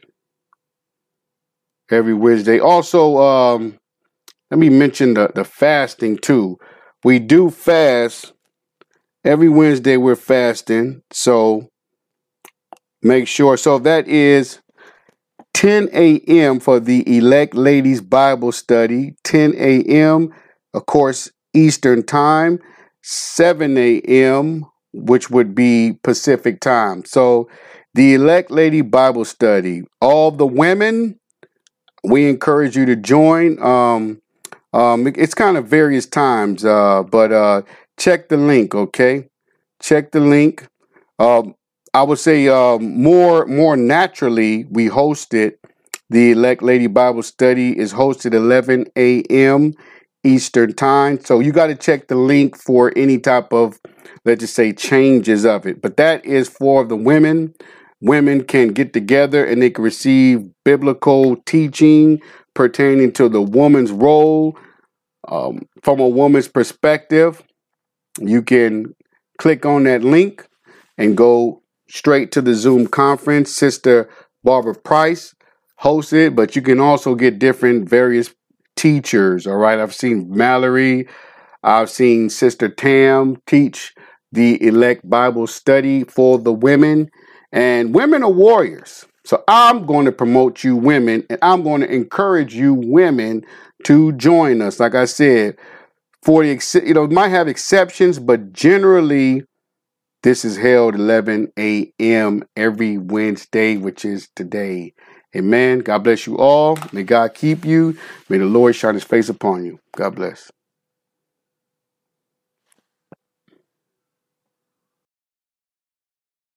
Every Wednesday. Also, um, let me mention the, the fasting too. We do fast every Wednesday. We're fasting, so make sure. So that is ten a.m. for the Elect Ladies Bible Study. ten a.m. of course Eastern Time. seven a.m. which would be Pacific Time. So the Elect Lady Bible Study. All the women, we encourage you to join. Um, um, it- it's kind of various times, uh, but uh, check the link, okay? Check the link. Um, I would say um, more more naturally, we hosted the Elect Lady Bible Study is hosted eleven a.m. Eastern Time. So you got to check the link for any type of, let's just say, changes of it. But that is for the women. Women can get together and they can receive biblical teaching pertaining to the woman's role um, from a woman's perspective. You can click on that link and go straight to the Zoom conference. Sister Barbara Price hosts it, but you can also get different various teachers. All right. I've seen Mallory. I've seen Sister Tam teach the Elect Bible Study for the women, and women are warriors. So I'm going to promote you women, and I'm going to encourage you women to join us. Like I said, for the, ex- you know, might have exceptions, but generally this is held eleven a.m. every Wednesday, which is today. Amen. God bless you all. May God keep you. May the Lord shine his face upon you. God bless.